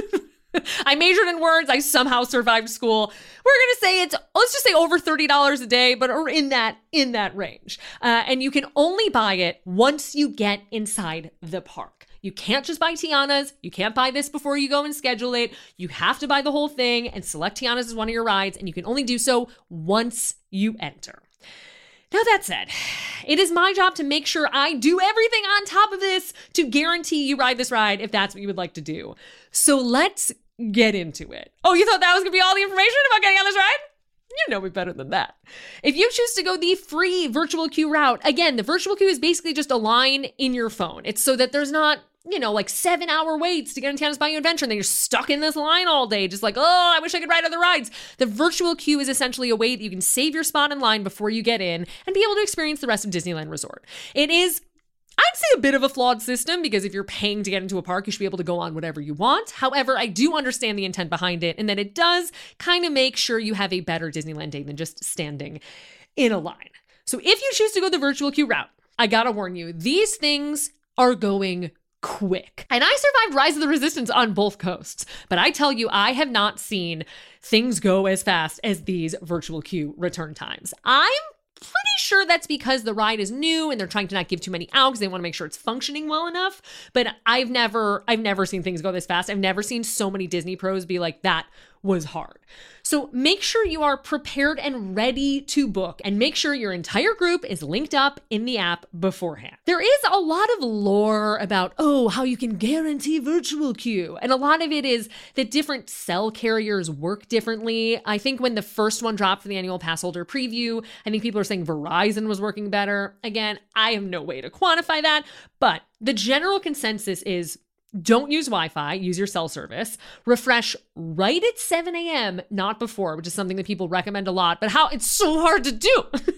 I majored in words. I somehow survived school. We're going to say it's, let's just say over thirty dollars a day, but in that, in that range. Uh, and you can only buy it once you get inside the park. You can't just buy Tiana's. You can't buy this before you go and schedule it. You have to buy the whole thing and select Tiana's as one of your rides. And you can only do so once you enter. Now that said, it is my job to make sure I do everything on top of this to guarantee you ride this ride if that's what you would like to do. So let's get into it. Oh, you thought that was going to be all the information about getting on this ride? You know me better than that. If you choose to go the free virtual queue route, again, the virtual queue is basically just a line in your phone. It's so that there's not, you know, like seven hour waits to get on Tiana's Bayou Adventure and then you're stuck in this line all day, just like, oh, I wish I could ride other rides. The virtual queue is essentially a way that you can save your spot in line before you get in and be able to experience the rest of Disneyland Resort. It is, I'd say, a bit of a flawed system because if you're paying to get into a park, you should be able to go on whatever you want. However, I do understand the intent behind it and that it does kind of make sure you have a better Disneyland day than just standing in a line. So if you choose to go the virtual queue route, I gotta warn you, these things are going quick. And I survived Rise of the Resistance on both coasts, but I tell you, I have not seen things go as fast as these virtual queue return times. I'm pretty sure that's because the ride is new and they're trying to not give too many out because they want to make sure it's functioning well enough. But I've never, I've never seen things go this fast. I've never seen so many Disney pros be like, that was hard. So make sure you are prepared and ready to book and make sure your entire group is linked up in the app beforehand. There is a lot of lore about, oh, how you can guarantee virtual queue. And a lot of it is that different cell carriers work differently. I think when the first one dropped for the annual pass holder preview, I think people are saying Verizon was working better. Again, I have no way to quantify that, but the general consensus is don't use Wi-Fi, use your cell service. Refresh right at seven a.m., not before, which is something that people recommend a lot, but how it's so hard to do.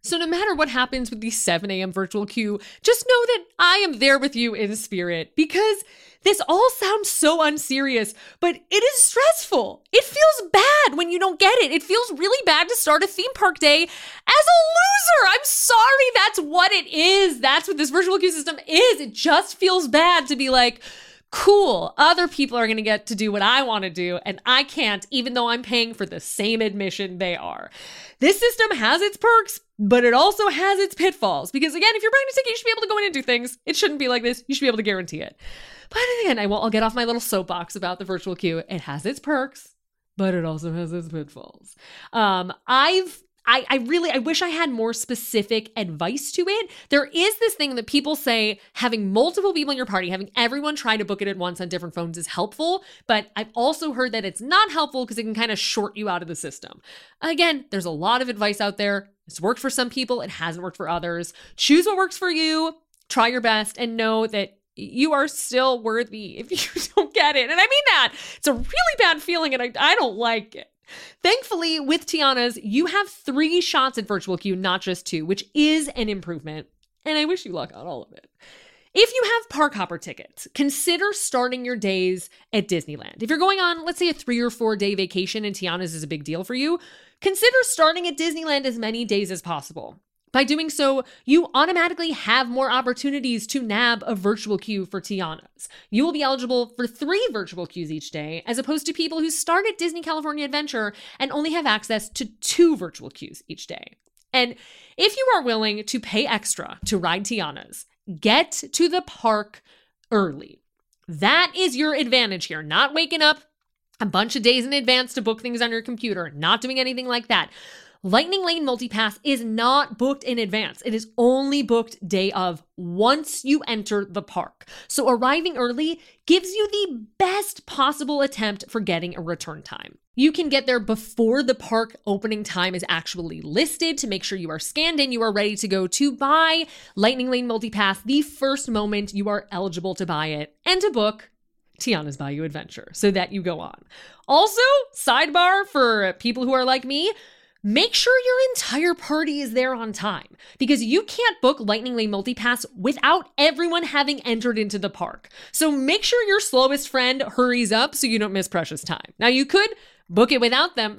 So no matter what happens with the seven a.m. virtual queue, just know that I am there with you in spirit, because this all sounds so unserious, but it is stressful. It feels bad when you don't get it. It feels really bad to start a theme park day as a loser. I'm sorry, that's what it is. That's what this virtual queue system is. It just feels bad to be like, cool, other people are going to get to do what I want to do, and I can't, even though I'm paying for the same admission they are. This system has its perks, but it also has its pitfalls. Because again, if you're buying a ticket, you should be able to go in and do things. It shouldn't be like this. You should be able to guarantee it. But again, I won't, I'll get off my little soapbox about the virtual queue. It has its perks, but it also has its pitfalls. Um, I've I, I really, I wish I had more specific advice to it. There is this thing that people say having multiple people in your party, having everyone try to book it at once on different phones is helpful, but I've also heard that it's not helpful because it can kind of short you out of the system. Again, there's a lot of advice out there. It's worked for some people. It hasn't worked for others. Choose what works for you, try your best, and know that you are still worthy if you don't get it. And I mean that. It's a really bad feeling and I, I don't like it. Thankfully, with Tiana's, you have three shots at virtual queue, not just two, which is an improvement. And I wish you luck on all of it. If you have park hopper tickets, consider starting your days at Disneyland. If you're going on, let's say, a three or four day vacation and Tiana's is a big deal for you, consider starting at Disneyland as many days as possible. By doing so, you automatically have more opportunities to nab a virtual queue for Tiana's. You will be eligible for three virtual queues each day, as opposed to people who start at Disney California Adventure and only have access to two virtual queues each day. And if you are willing to pay extra to ride Tiana's, get to the park early. That is your advantage here, not waking up a bunch of days in advance to book things on your computer, not doing anything like that. Lightning Lane Multipass is not booked in advance. It is only booked day of once you enter the park. So arriving early gives you the best possible attempt for getting a return time. You can get there before the park opening time is actually listed to make sure you are scanned in, you are ready to go to buy Lightning Lane Multipass the first moment you are eligible to buy it and to book Tiana's Bayou Adventure so that you go on. Also, sidebar for people who are like me, make sure your entire party is there on time, because you can't book Lightning Lane Multipass without everyone having entered into the park. So make sure your slowest friend hurries up so you don't miss precious time. Now, you could book it without them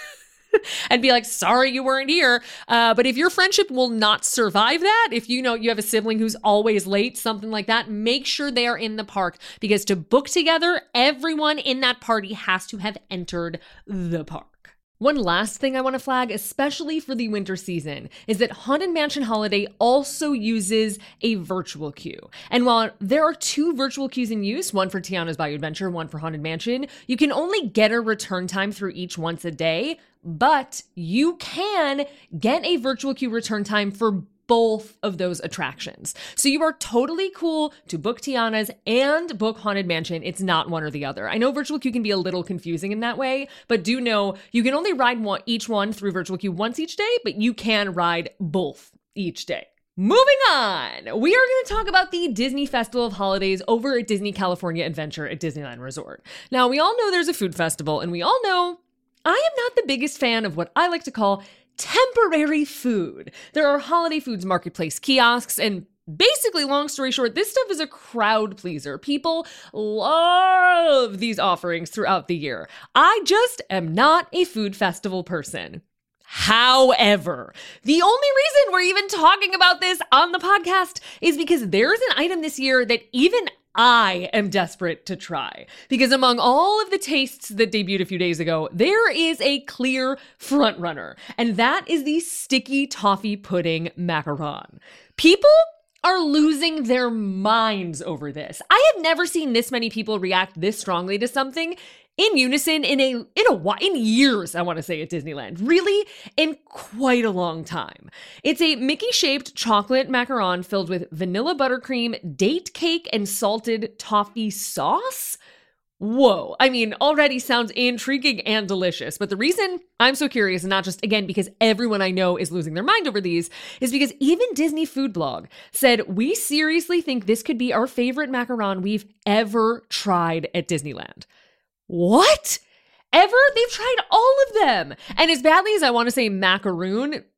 and be like, sorry you weren't here. Uh, but if your friendship will not survive that, if you know you have a sibling who's always late, something like that, make sure they are in the park, because to book together, everyone in that party has to have entered the park. One last thing I want to flag, especially for the winter season, is that Haunted Mansion Holiday also uses a virtual queue. And while there are two virtual queues in use, one for Tiana's Bayou Adventure, one for Haunted Mansion, you can only get a return time through each once a day, but you can get a virtual queue return time for both of those attractions. So you are totally cool to book Tiana's and book Haunted Mansion. It's not one or the other. I know virtual queue can be a little confusing in that way, but do know you can only ride one, each one through virtual queue once each day, but you can ride both each day. Moving on, we are going to talk about the Disney Festival of Holidays over at Disney California Adventure at Disneyland Resort. Now, we all know there's a food festival, and we all know I am not the biggest fan of what I like to call temporary food. There are holiday foods marketplace kiosks, and basically, long story short, this stuff is a crowd pleaser. People love these offerings throughout the year. I just am not a food festival person. However, the only reason we're even talking about this on the podcast is because there's an item this year that even I am desperate to try, because among all of the tastes that debuted a few days ago, there is a clear front runner, and that is the sticky toffee pudding macaron. People are losing their minds over this. I have never seen this many people react this strongly to something in unison in a in a in years, I want to say, at Disneyland. Really, in quite a long time. It's a Mickey-shaped chocolate macaron filled with vanilla buttercream, date cake, and salted toffee sauce. Whoa. I mean, already sounds intriguing and delicious. But the reason I'm so curious, and not just, again, because everyone I know is losing their mind over these, is because even Disney Food Blog said, we seriously think this could be our favorite macaron we've ever tried at Disneyland. What? Ever? They've tried all of them. And as badly as I want to say macaroon,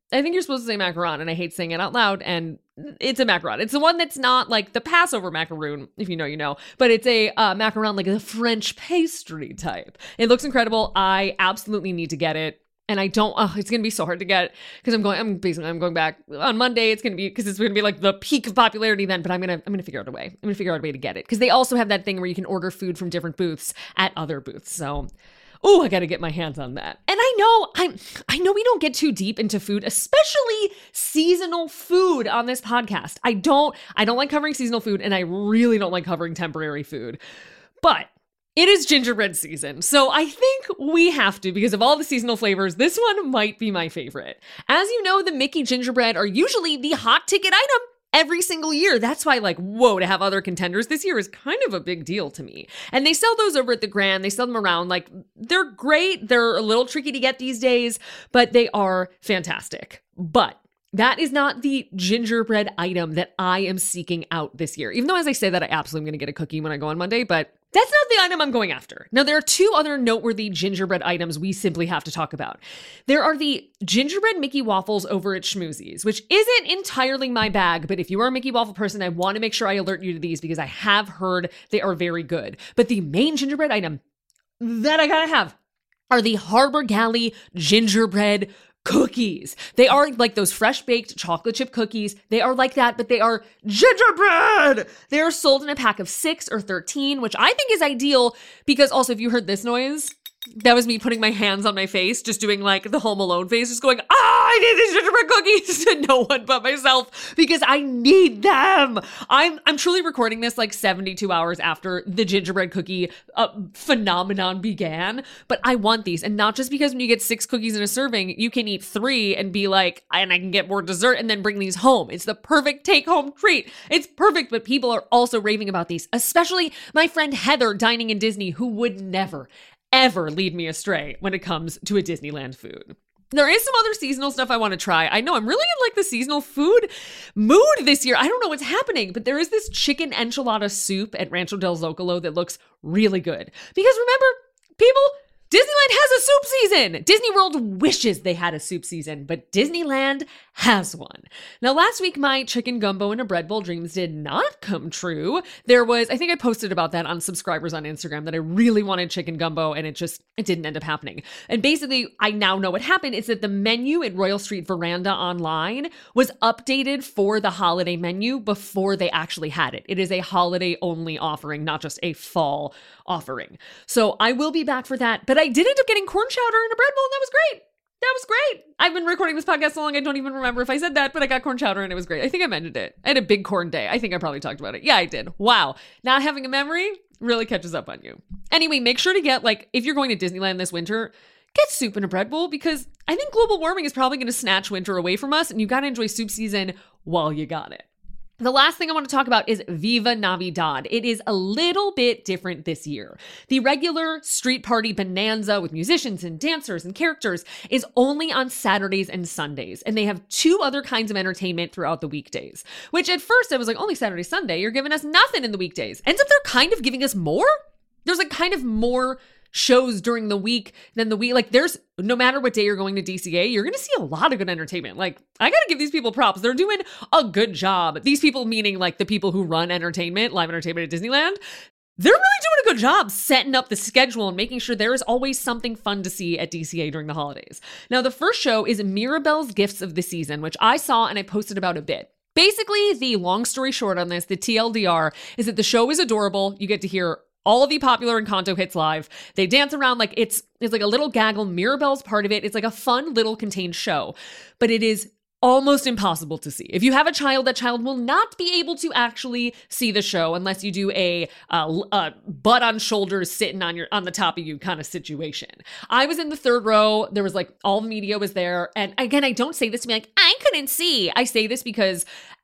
I think you're supposed to say macaron, and I hate saying it out loud, and it's a macaron. It's the one that's not like the Passover macaroon, if you know, you know, but it's a uh, macaron, like a French pastry type. It looks incredible. I absolutely need to get it. And I don't, oh, it's going to be so hard to get because I'm going, I'm basically, I'm going back on Monday. It's going to be, because it's going to be like the peak of popularity then, but I'm going to, I'm going to figure out a way. I'm going to figure out a way to get it. Because they also have that thing where you can order food from different booths at other booths. So, oh, I got to get my hands on that. And I know, I'm, I know we don't get too deep into food, especially seasonal food on this podcast. I don't, I don't like covering seasonal food, and I really don't like covering temporary food. But it is gingerbread season, so I think we have to, because of all the seasonal flavors, this one might be my favorite. As you know, the Mickey gingerbread are usually the hot ticket item every single year. That's why, like, whoa, to have other contenders this year is kind of a big deal to me. And they sell those over at the Grand. They sell them around. Like, they're great. They're a little tricky to get these days, but they are fantastic. But that is not the gingerbread item that I am seeking out this year. Even though, as I say that, I absolutely am going to get a cookie when I go on Monday, but that's not the item I'm going after. Now, there are two other noteworthy gingerbread items we simply have to talk about. There are the gingerbread Mickey waffles over at Schmoozies, which isn't entirely my bag, but if you are a Mickey waffle person, I want to make sure I alert you to these because I have heard they are very good. But the main gingerbread item that I gotta have are the Harbor Galley gingerbread cookies. They are like those fresh baked chocolate chip cookies. They are like that, but they are gingerbread. They are sold in a pack of six or thirteen, which I think is ideal because also, if you heard this noise, that was me putting my hands on my face, just doing like the Home Alone face, just going, ah, I need these gingerbread cookies to no one but myself because I need them. I'm I'm truly recording this like seventy-two hours after the gingerbread cookie uh, phenomenon began, but I want these. And not just because when you get six cookies in a serving, you can eat three and be like, and I can get more dessert and then bring these home. It's the perfect take-home treat. It's perfect, but people are also raving about these, especially my friend Heather dining in Disney, who would never, ever lead me astray when it comes to a Disneyland food. There is some other seasonal stuff I want to try. I know I'm really in like the seasonal food mood this year. I don't know what's happening, but there is this chicken enchilada soup at Rancho del Zocalo that looks really good. Because remember, people, Disneyland has a soup season. Disney World wishes they had a soup season, but Disneyland has one. Now, last week, my chicken gumbo and a bread bowl dreams did not come true. There was, I think I posted about that on subscribers on Instagram, that I really wanted chicken gumbo and it just, it didn't end up happening. And basically, I now know what happened is that the menu at Royal Street Veranda online was updated for the holiday menu before they actually had it. It is a holiday only offering, not just a fall offering. So I will be back for that, but I did end up getting corn chowder and a bread bowl, and that was great. That was great. I've been recording this podcast so long, I don't even remember if I said that, but I got corn chowder and it was great. I think I mentioned it. I had a big corn day. I think I probably talked about it. Yeah, I did. Wow. Not having a memory really catches up on you. Anyway, make sure to get, like, if you're going to Disneyland this winter, get soup and a bread bowl, because I think global warming is probably going to snatch winter away from us, and you got to enjoy soup season while you got it. The last thing I want to talk about is Viva Navidad. It is a little bit different this year. The regular street party bonanza with musicians and dancers and characters is only on Saturdays and Sundays, and they have two other kinds of entertainment throughout the weekdays, which at first I was like, only Saturday, Sunday, you're giving us nothing in the weekdays. Ends up they're kind of giving us more. There's like kind of more shows during the week than the week. Like there's, no matter what day you're going to D C A, you're going to see a lot of good entertainment. Like I got to give these people props. They're doing a good job. These people, meaning like the people who run entertainment, live entertainment at Disneyland, they're really doing a good job setting up the schedule and making sure there is always something fun to see at D C A during the holidays. Now, the first show is Mirabelle's Gifts of the Season, which I saw and I posted about a bit. Basically, the long story short on this, the T L D R, is that the show is adorable. You get to hear all of the popular Encanto hits live. They dance around like it's it's like a little gaggle. Mirabelle's part of it. It's like a fun little contained show, but it is almost impossible to see. If you have a child, that child will not be able to actually see the show unless you do a, uh, a butt on shoulders sitting on your on the top of you kind of situation. I was in the third row. There was like all the media was there. And again, I don't say this to be like, I couldn't see. I say this because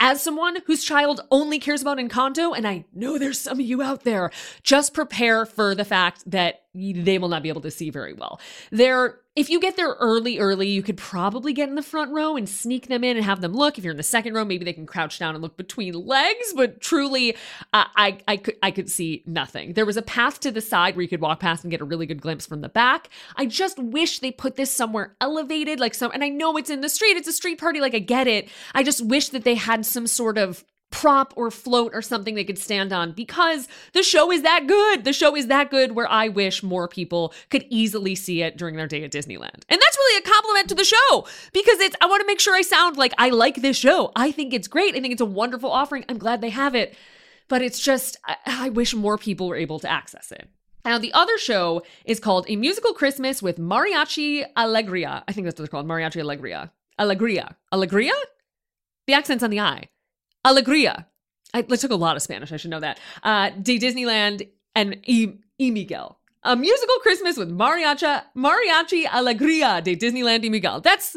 As someone whose child only cares about Encanto, and I know there's some of you out there, just prepare for the fact that they will not be able to see very well. They're, if you get there early, early, you could probably get in the front row and sneak them in and have them look. If you're in the second row, maybe they can crouch down and look between legs, but truly, uh, I, I, could, I could see nothing. There was a path to the side where you could walk past and get a really good glimpse from the back. I just wish they put this somewhere elevated, like some, and I know it's in the street, it's a street party, like I get it. I just wish that they had some sort of prop or float or something they could stand on, because the show is that good. The show is that good where I wish more people could easily see it during their day at Disneyland. And that's really a compliment to the show, because it's, I want to make sure I sound like I like this show. I think it's great. I think it's a wonderful offering. I'm glad they have it, but it's just, I, I wish more people were able to access it. Now, the other show is called A Musical Christmas with Mariachi Alegria. I think that's what they're called, Mariachi Alegria. Alegria. Alegria? The accent's on the I. Alegria. I, I took a lot of Spanish. I should know that. Uh, de Disneyland and E, e Miguel. A Musical Christmas with Mariachi, Mariachi Alegria de Disneyland y Miguel. That's,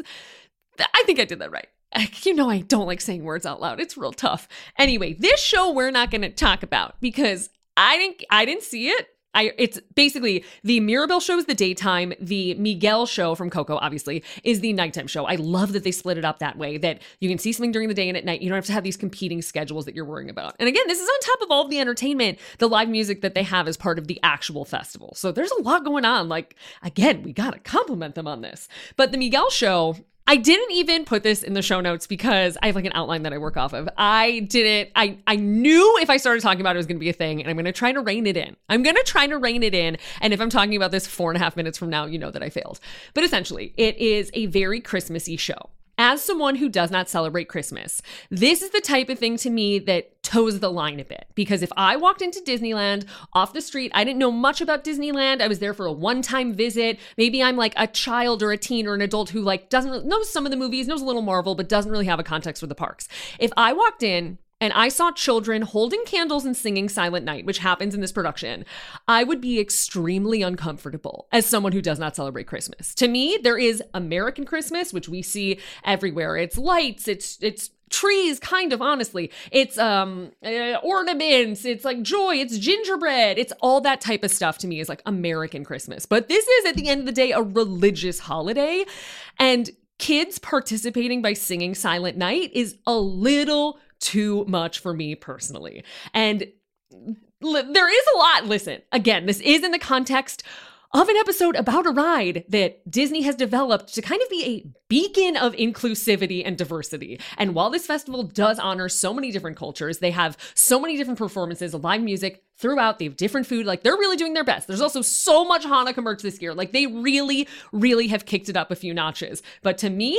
I think I did that right. You know, I don't like saying words out loud. It's real tough. Anyway, this show we're not going to talk about because I didn't, I didn't see it. I, it's basically the Mirabel show is the daytime. The Miguel show from Coco, obviously, is the nighttime show. I love that they split it up that way, that you can see something during the day and at night. You don't have to have these competing schedules that you're worrying about. And again, this is on top of all of the entertainment, the live music that they have as part of the actual festival. So there's a lot going on. Like, again, we got to compliment them on this. But the Miguel show, I didn't even put this in the show notes because I have like an outline that I work off of. I didn't, I, I knew if I started talking about it, it was going to be a thing, and I'm going to try to rein it in. I'm going to try to rein it in. And if I'm talking about this four and a half minutes from now, you know that I failed. But essentially, it is a very Christmassy show. As someone who does not celebrate Christmas, this is the type of thing to me that toes the line a bit. Because if I walked into Disneyland off the street, I didn't know much about Disneyland. I was there for a one-time visit. Maybe I'm like a child or a teen or an adult who like doesn't really, knows some of the movies, knows a little Marvel, but doesn't really have a context for the parks. If I walked in and I saw children holding candles and singing Silent Night, which happens in this production, I would be extremely uncomfortable as someone who does not celebrate Christmas. To me, there is American Christmas, which we see everywhere. It's lights, it's it's trees, kind of, honestly. It's um uh, ornaments, it's like joy, it's gingerbread. It's all that type of stuff to me is like American Christmas. But this is, at the end of the day, a religious holiday. And kids participating by singing Silent Night is a little too much for me personally. And li- there is a lot. Listen, again, this is in the context of an episode about a ride that Disney has developed to kind of be a beacon of inclusivity and diversity. And while this festival does honor so many different cultures, they have so many different performances, live music throughout, they have different food, like they're really doing their best. There's also so much Hanukkah merch this year. Like they really, really have kicked it up a few notches. But to me,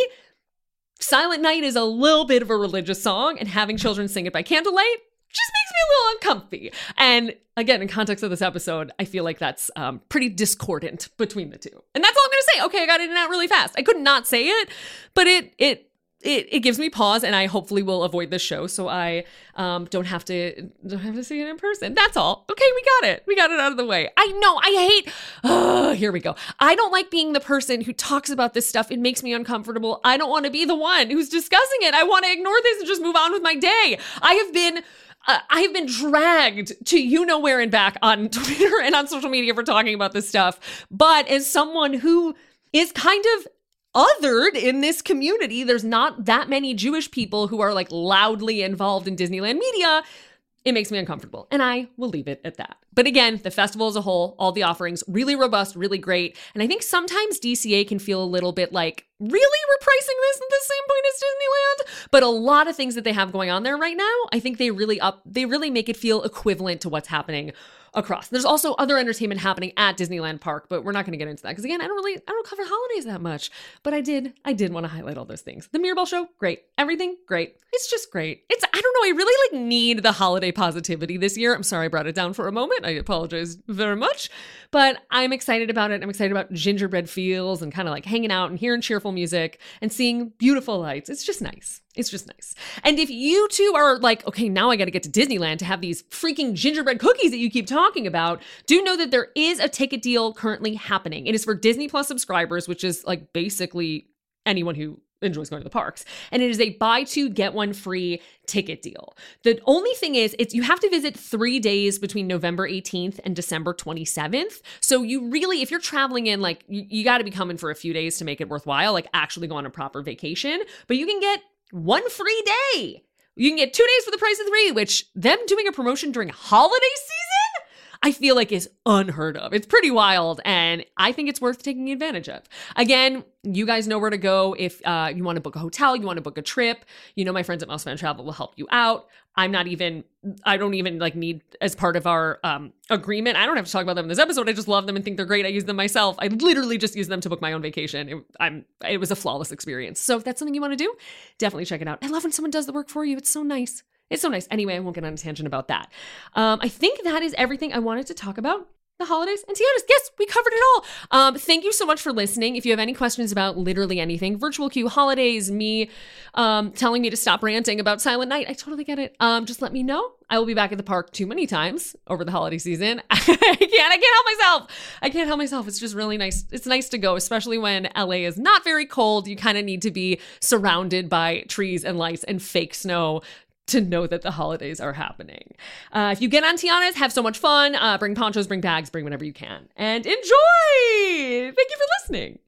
Silent Night is a little bit of a religious song, and having children sing it by candlelight just makes me a little uncomfy. And again, in context of this episode, I feel like that's um, pretty discordant between the two. And that's all I'm going to say. Okay, I got it in out really fast. I could not say it, but it it it it gives me pause, and I hopefully will avoid this show so I um, don't have to don't have to see it in person. That's all. Okay, we got it. We got it out of the way. I know. I hate. Oh, here we go. I don't like being the person who talks about this stuff. It makes me uncomfortable. I don't want to be the one who's discussing it. I want to ignore this and just move on with my day. I have been. Uh, I have been dragged to you know where and back on Twitter and on social media for talking about this stuff. But as someone who is kind of othered in this community, there's not that many Jewish people who are like loudly involved in Disneyland media. It makes me uncomfortable, and I will leave it at that. But again, the festival as a whole, all the offerings, really robust, really great. And I think sometimes D C A can feel a little bit like, really, we're pricing this at the same point as Disneyland? But a lot of things that they have going on there right now, I think they really up, they really make it feel equivalent to what's happening across. There's also other entertainment happening at Disneyland Park, but we're not going to get into that because again, I don't really, I don't cover holidays that much, but I did, I did want to highlight all those things. The Mirabel show, great. Everything, great. It's just great. It's, I don't know, I really like need the holiday positivity this year. I'm sorry I brought it down for a moment. I apologize very much, but I'm excited about it. I'm excited about gingerbread feels and kind of like hanging out and hearing cheerful music and seeing beautiful lights. It's just nice. It's just nice. And if you two are like, okay, now I got to get to Disneyland to have these freaking gingerbread cookies that you keep talking about, do know that there is a ticket deal currently happening. It is for Disney Plus subscribers, which is like basically anyone who enjoys going to the parks. And it is a buy two, get one free ticket deal. The only thing is, it's you have to visit three days between November eighteenth and December twenty-seventh. So you really, if you're traveling in, like, you, you got to be coming for a few days to make it worthwhile, like actually go on a proper vacation. But you can get one free day. You can get two days for the price of three, which them doing a promotion during holiday season, I feel like is unheard of. It's pretty wild, and I think it's worth taking advantage of. Again, you guys know where to go if uh, you want to book a hotel, you want to book a trip. You know, my friends at Mouse Fan Travel will help you out. I'm not even, I don't even like need as part of our um, agreement. I don't have to talk about them in this episode. I just love them and think they're great. I use them myself. I literally just use them to book my own vacation. It, I'm, it was a flawless experience. So if that's something you want to do, definitely check it out. I love when someone does the work for you. It's so nice. It's so nice. Anyway, I won't get on a tangent about that. Um, I think that is everything I wanted to talk about. The holidays. And to be honest, yes, we covered it all. Um, thank you so much for listening. If you have any questions about literally anything, virtual queue, holidays, me um, telling me to stop ranting about Silent Night, I totally get it. Um, just let me know. I will be back at the park too many times over the holiday season. I can't, I can't help myself. I can't help myself. It's just really nice. It's nice to go, especially when L A is not very cold. You kind of need to be surrounded by trees and lights and fake snow to know that the holidays are happening. Uh, if you get on Tiana's, have so much fun. Uh, bring ponchos, bring bags, bring whatever you can. And enjoy! Thank you for listening.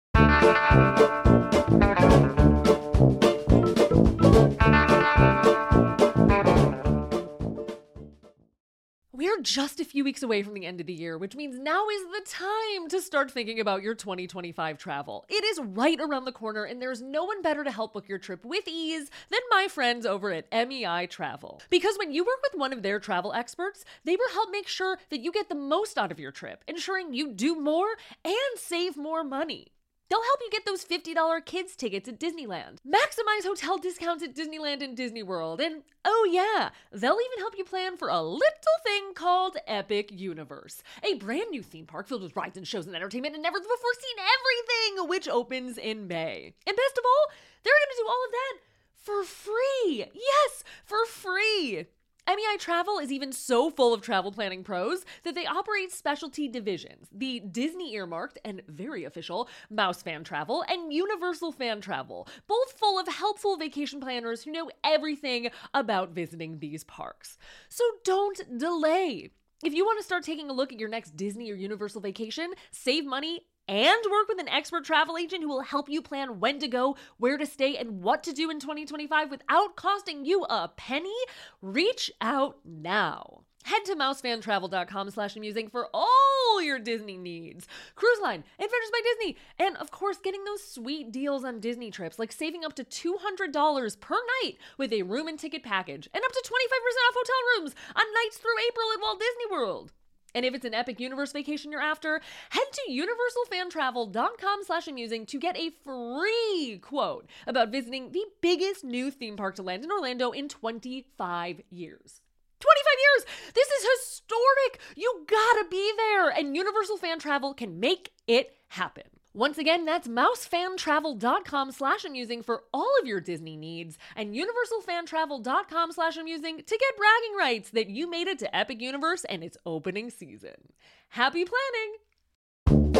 We are just a few weeks away from the end of the year, which means now is the time to start thinking about your twenty twenty-five travel. It is right around the corner, and there's no one better to help book your trip with ease than my friends over at M E I Travel. Because when you work with one of their travel experts, they will help make sure that you get the most out of your trip, ensuring you do more and save more money. They'll help you get those fifty dollars kids tickets at Disneyland, maximize hotel discounts at Disneyland and Disney World, and oh yeah, they'll even help you plan for a little thing called Epic Universe, a brand new theme park filled with rides and shows and entertainment and never before seen everything, which opens in May. And best of all, they're going to do all of that for free. Yes, for free. M E I Travel is even so full of travel planning pros that they operate specialty divisions, the Disney earmarked and very official Mouse Fan Travel and Universal Fan Travel, both full of helpful vacation planners who know everything about visiting these parks. So don't delay. If you want to start taking a look at your next Disney or Universal vacation, save money, and work with an expert travel agent who will help you plan when to go, where to stay, and what to do in twenty twenty-five without costing you a penny, reach out now. Head to mousefantravel.com slash amusing for all your Disney needs. Cruise Line, Adventures by Disney, and of course, getting those sweet deals on Disney trips, like saving up to two hundred dollars per night with a room and ticket package, and up to twenty-five percent off hotel rooms on nights through April at Walt Disney World. And if it's an Epic Universe vacation you're after, head to universalfantravel.com slash amusing to get a free quote about visiting the biggest new theme park to land in Orlando in twenty-five years. twenty-five years! This is historic! You gotta be there! And Universal Fan Travel can make it happen. Once again, that's mousefantravel.com slash amusing for all of your Disney needs, and universalfantravel.com slash amusing to get bragging rights that you made it to Epic Universe and its opening season. Happy planning!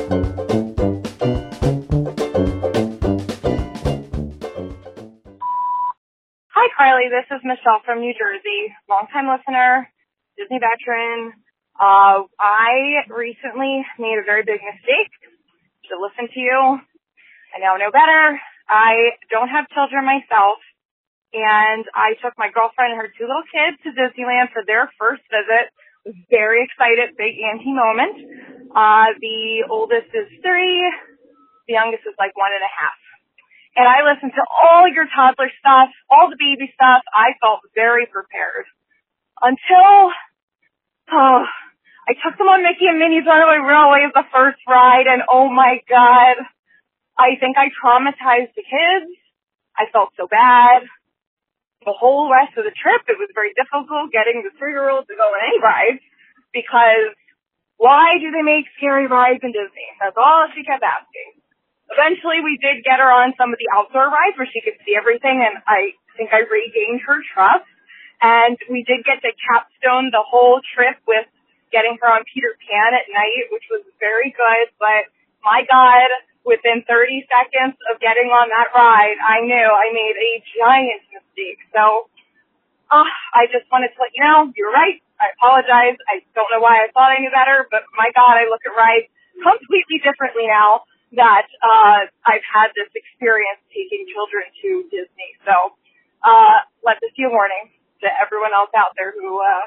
Hi, Carly. This is Michelle from New Jersey, longtime listener, Disney veteran. Uh, I recently made a very big mistake. To listen to you. I now know better. I don't have children myself, and I took my girlfriend and her two little kids to Disneyland for their first visit. Was very excited, big Auntie moment. Uh, the oldest is three, the youngest is like one and a half. And I listened to all your toddler stuff, all the baby stuff. I felt very prepared until, oh, I took them on Mickey and Minnie's Runaway Railway as the first ride, and oh my God, I think I traumatized the kids. I felt so bad. The whole rest of the trip, it was very difficult getting the three-year-old to go on any rides, because why do they make scary rides in Disney? That's all she kept asking. Eventually, we did get her on some of the outdoor rides where she could see everything, and I think I regained her trust. And we did get to capstone the whole trip with getting her on Peter Pan at night, which was very good. But my God, within thirty seconds of getting on that ride, I knew I made a giant mistake. So uh, I just wanted to let you know, you're right. I apologize. I don't know why I thought I knew better, but my God, I look at rides completely differently now that uh, I've had this experience taking children to Disney. So uh, let this be a warning to everyone else out there who uh,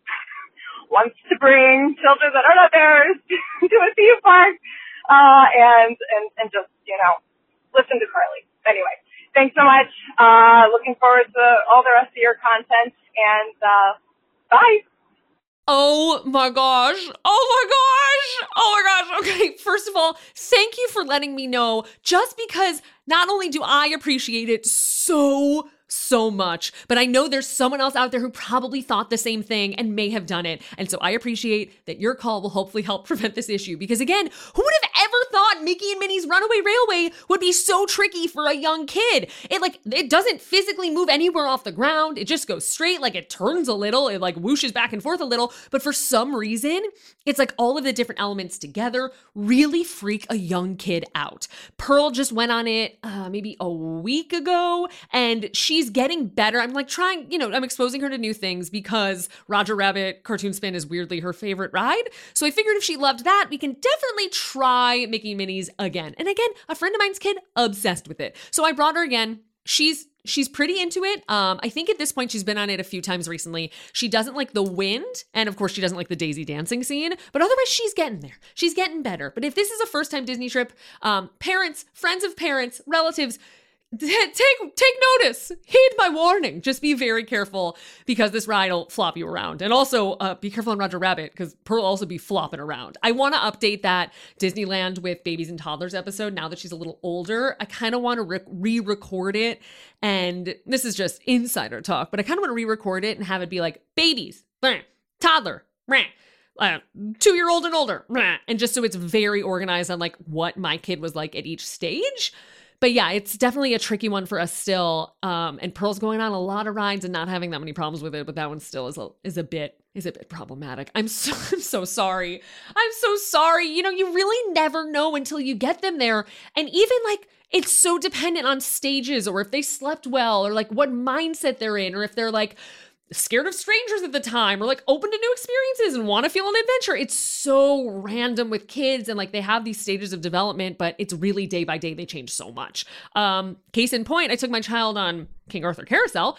wants to bring children that are not theirs to a theme park. Uh, and, and, and just, you know, listen to Carly. Anyway, thanks so much. Uh, looking forward to all the rest of your content, and, uh, bye. Oh my gosh. Oh my gosh. Oh my gosh. Okay. First of all, thank you for letting me know, just because not only do I appreciate it so so much, but I know there's someone else out there who probably thought the same thing and may have done it. And so I appreciate that your call will hopefully help prevent this issue, because again, who would have ever thought Mickey and Minnie's Runaway Railway would be so tricky for a young kid? It like, it doesn't physically move anywhere off the ground. It just goes straight, like it turns a little, it like whooshes back and forth a little, but for some reason, it's like all of the different elements together really freak a young kid out. Pearl just went on it uh, maybe a week ago, and she She's getting better. I'm like trying, you know, I'm exposing her to new things because Roger Rabbit Cartoon Spin is weirdly her favorite ride. So I figured if she loved that, we can definitely try Mickey and Minnie's again. And again, a friend of mine's kid, obsessed with it. So I brought her again. She's she's pretty into it. Um, I think at this point she's been on it a few times recently. She doesn't like the wind, and of course she doesn't like the Daisy dancing scene, but otherwise she's getting there. She's getting better. But if this is a first-time Disney trip, um, parents, friends of parents, relatives, Take take notice. Heed my warning. Just be very careful, because this ride will flop you around. And also uh, be careful on Roger Rabbit, because Pearl will also be flopping around. I want to update that Disneyland with Babies and Toddlers episode now that she's a little older. I kind of want to re- re-record it. And this is just insider talk, but I kind of want to re-record it and have it be like babies, bleh, toddler, bleh, Uh, two-year-old and older, bleh, and just so it's very organized on like what my kid was like at each stage. But yeah, it's definitely a tricky one for us still. Um, and Pearl's going on a lot of rides and not having that many problems with it, but that one still is a is a bit is a bit problematic. I'm so I'm so sorry. I'm so sorry. You know, you really never know until you get them there. And even like, it's so dependent on stages, or if they slept well, or like what mindset they're in, or if they're like scared of strangers at the time, or like open to new experiences and want to feel an adventure. It's so random with kids, and like they have these stages of development, but it's really day by day. They change so much. Um, case in point, I took my child on King Arthur Carousel,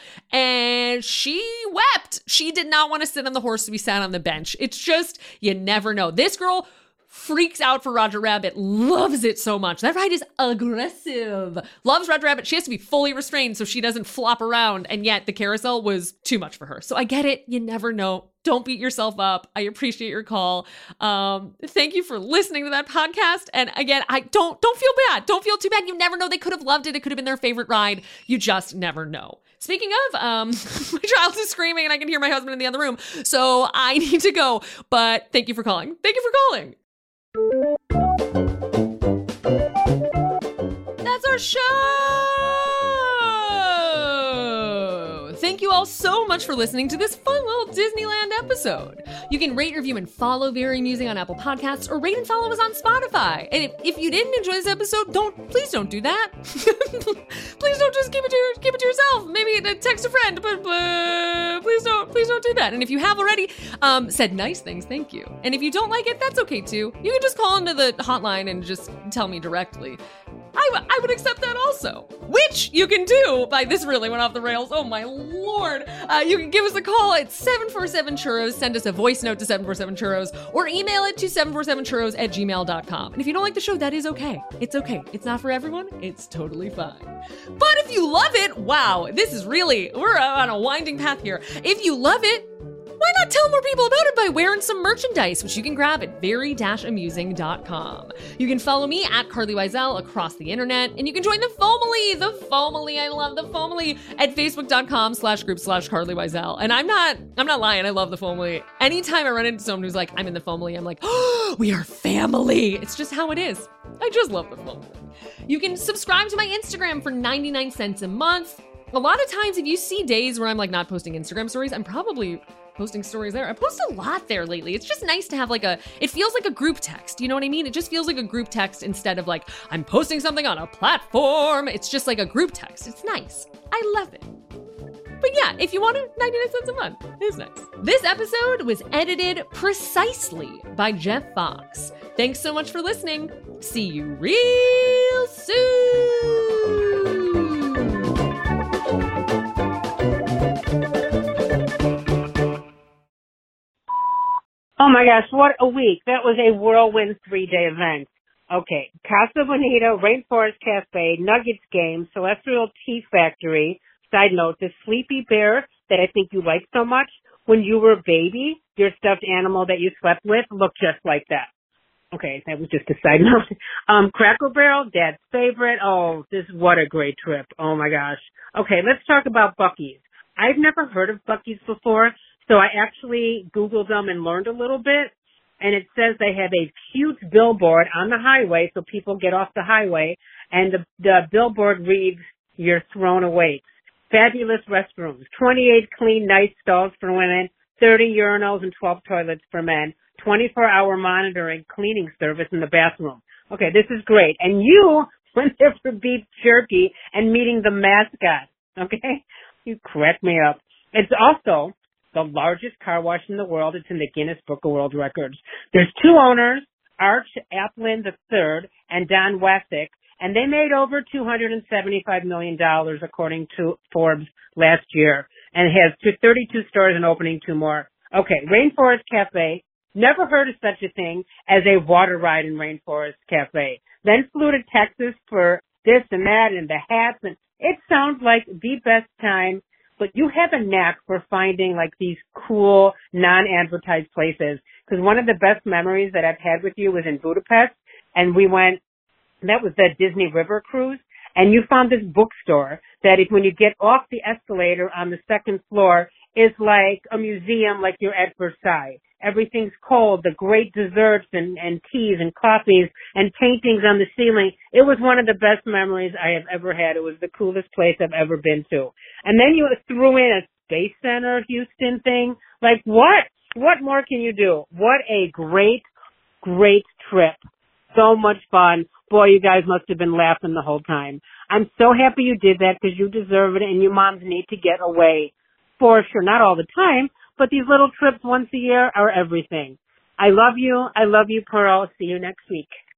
and she wept. She did not want to sit on the horse, so we sat on the bench. It's just, you never know. This girl freaks out for Roger Rabbit, loves it so much. That ride is aggressive. Loves Roger Rabbit. She has to be fully restrained so she doesn't flop around, and yet the carousel was too much for her. So I get it. You never know. Don't beat yourself up. I appreciate your call. Um, thank you for listening to that podcast. And again, I don't don't feel bad. Don't feel too bad. You never know. They could have loved it. It could have been their favorite ride. You just never know. Speaking of, um, my child is screaming and I can hear my husband in the other room. So I need to go. But thank you for calling. Thank you for calling. That's our show! Thank you all so much for listening to this fun little Disneyland episode. You can rate, review, and follow Very Amusing on Apple Podcasts, or rate and follow us on Spotify. And if, if you didn't enjoy this episode, don't please don't do that. Please don't just keep it to your, keep it to yourself. Maybe text a friend, but, but please don't please don't do that. And if you have already um, said nice things, thank you. And if you don't like it, that's okay too. You can just call into the hotline and just tell me directly. I, w- I would accept that also, which you can do by this really went off the rails. Oh my Lord. Uh, you can give us a call at seven four seven churros, send us a voice note to seven four seven churros, or email it to seven four seven churros at gmail dot com. And if you don't like the show, that is okay. It's okay. It's not for everyone. It's totally fine. But if you love it, wow, this is really, we're on a winding path here. If you love it, why not tell more people about it by wearing some merchandise, which you can grab at very amusing dot com. You can follow me at Carly Wiesel across the internet, and you can join the Fomily, the Fomily, I love the Fomily, at facebook.com slash group slash Carly Wiesel. And I'm not, I'm not lying, I love the Fomily. Anytime I run into someone who's like, I'm in the Fomily, I'm like, oh, we are family. It's just how it is. I just love the Fomily. You can subscribe to my Instagram for ninety-nine cents a month. A lot of times, if you see days where I'm like not posting Instagram stories, I'm probably posting stories there. I post a lot there lately. It's just nice to have like a, it feels like a group text. You know what I mean? It just feels like a group text instead of like, I'm posting something on a platform. It's just like a group text. It's nice. I love it. But yeah, if you want it, ninety-nine cents a month. It's nice. This episode was edited precisely by Jeff Fox. Thanks so much for listening. See you real soon. Oh my gosh, what a week. That was a whirlwind three-day event. Okay, Casa Bonita, Rainforest Cafe, Nuggets game, Celestial Tea Factory. Side note, the Sleepy Bear that I think you like so much, when you were a baby, your stuffed animal that you slept with looked just like that. Okay, that was just a side note. Um, Cracker Barrel, Dad's favorite. Oh, this, what a great trip. Oh my gosh. Okay, let's talk about Buc-ee's. I've never heard of Buc-ee's before, so I actually Googled them and learned a little bit. And it says they have a huge billboard on the highway, so people get off the highway, and the, the billboard reads, "Your throne awaits." Fabulous restrooms, twenty-eight clean, nice stalls for women, thirty urinals and twelve toilets for men, twenty-four hour monitoring cleaning service in the bathroom. Okay, this is great. And you went there for beef jerky and meeting the mascot. Okay? You crack me up. It's also the largest car wash in the world. It's in the Guinness Book of World Records. There's two owners, Arch Applin the third and Don Wasick, and they made over two hundred seventy-five million dollars according to Forbes last year, and it has thirty-two stores and opening two more. Okay, Rainforest Cafe. Never heard of such a thing as a water ride in Rainforest Cafe. Then flew to Texas for this and that and the hats, and it sounds like the best time. But you have a knack for finding like these cool, non-advertised places. Because one of the best memories that I've had with you was in Budapest, and we went, that was the Disney River Cruise, and you found this bookstore that if, when you get off the escalator on the second floor, is like a museum like you're at Versailles. Everything's cold, the great desserts and, and teas and coffees and paintings on the ceiling. It was one of the best memories I have ever had. It was the coolest place I've ever been to. And then you threw in a Space Center Houston thing. Like what? What more can you do? What a great, great trip. So much fun. Boy, you guys must have been laughing the whole time. I'm so happy you did that because you deserve it and you moms need to get away. For sure, not all the time, but these little trips once a year are everything. I love you. I love you, Pearl. See you next week.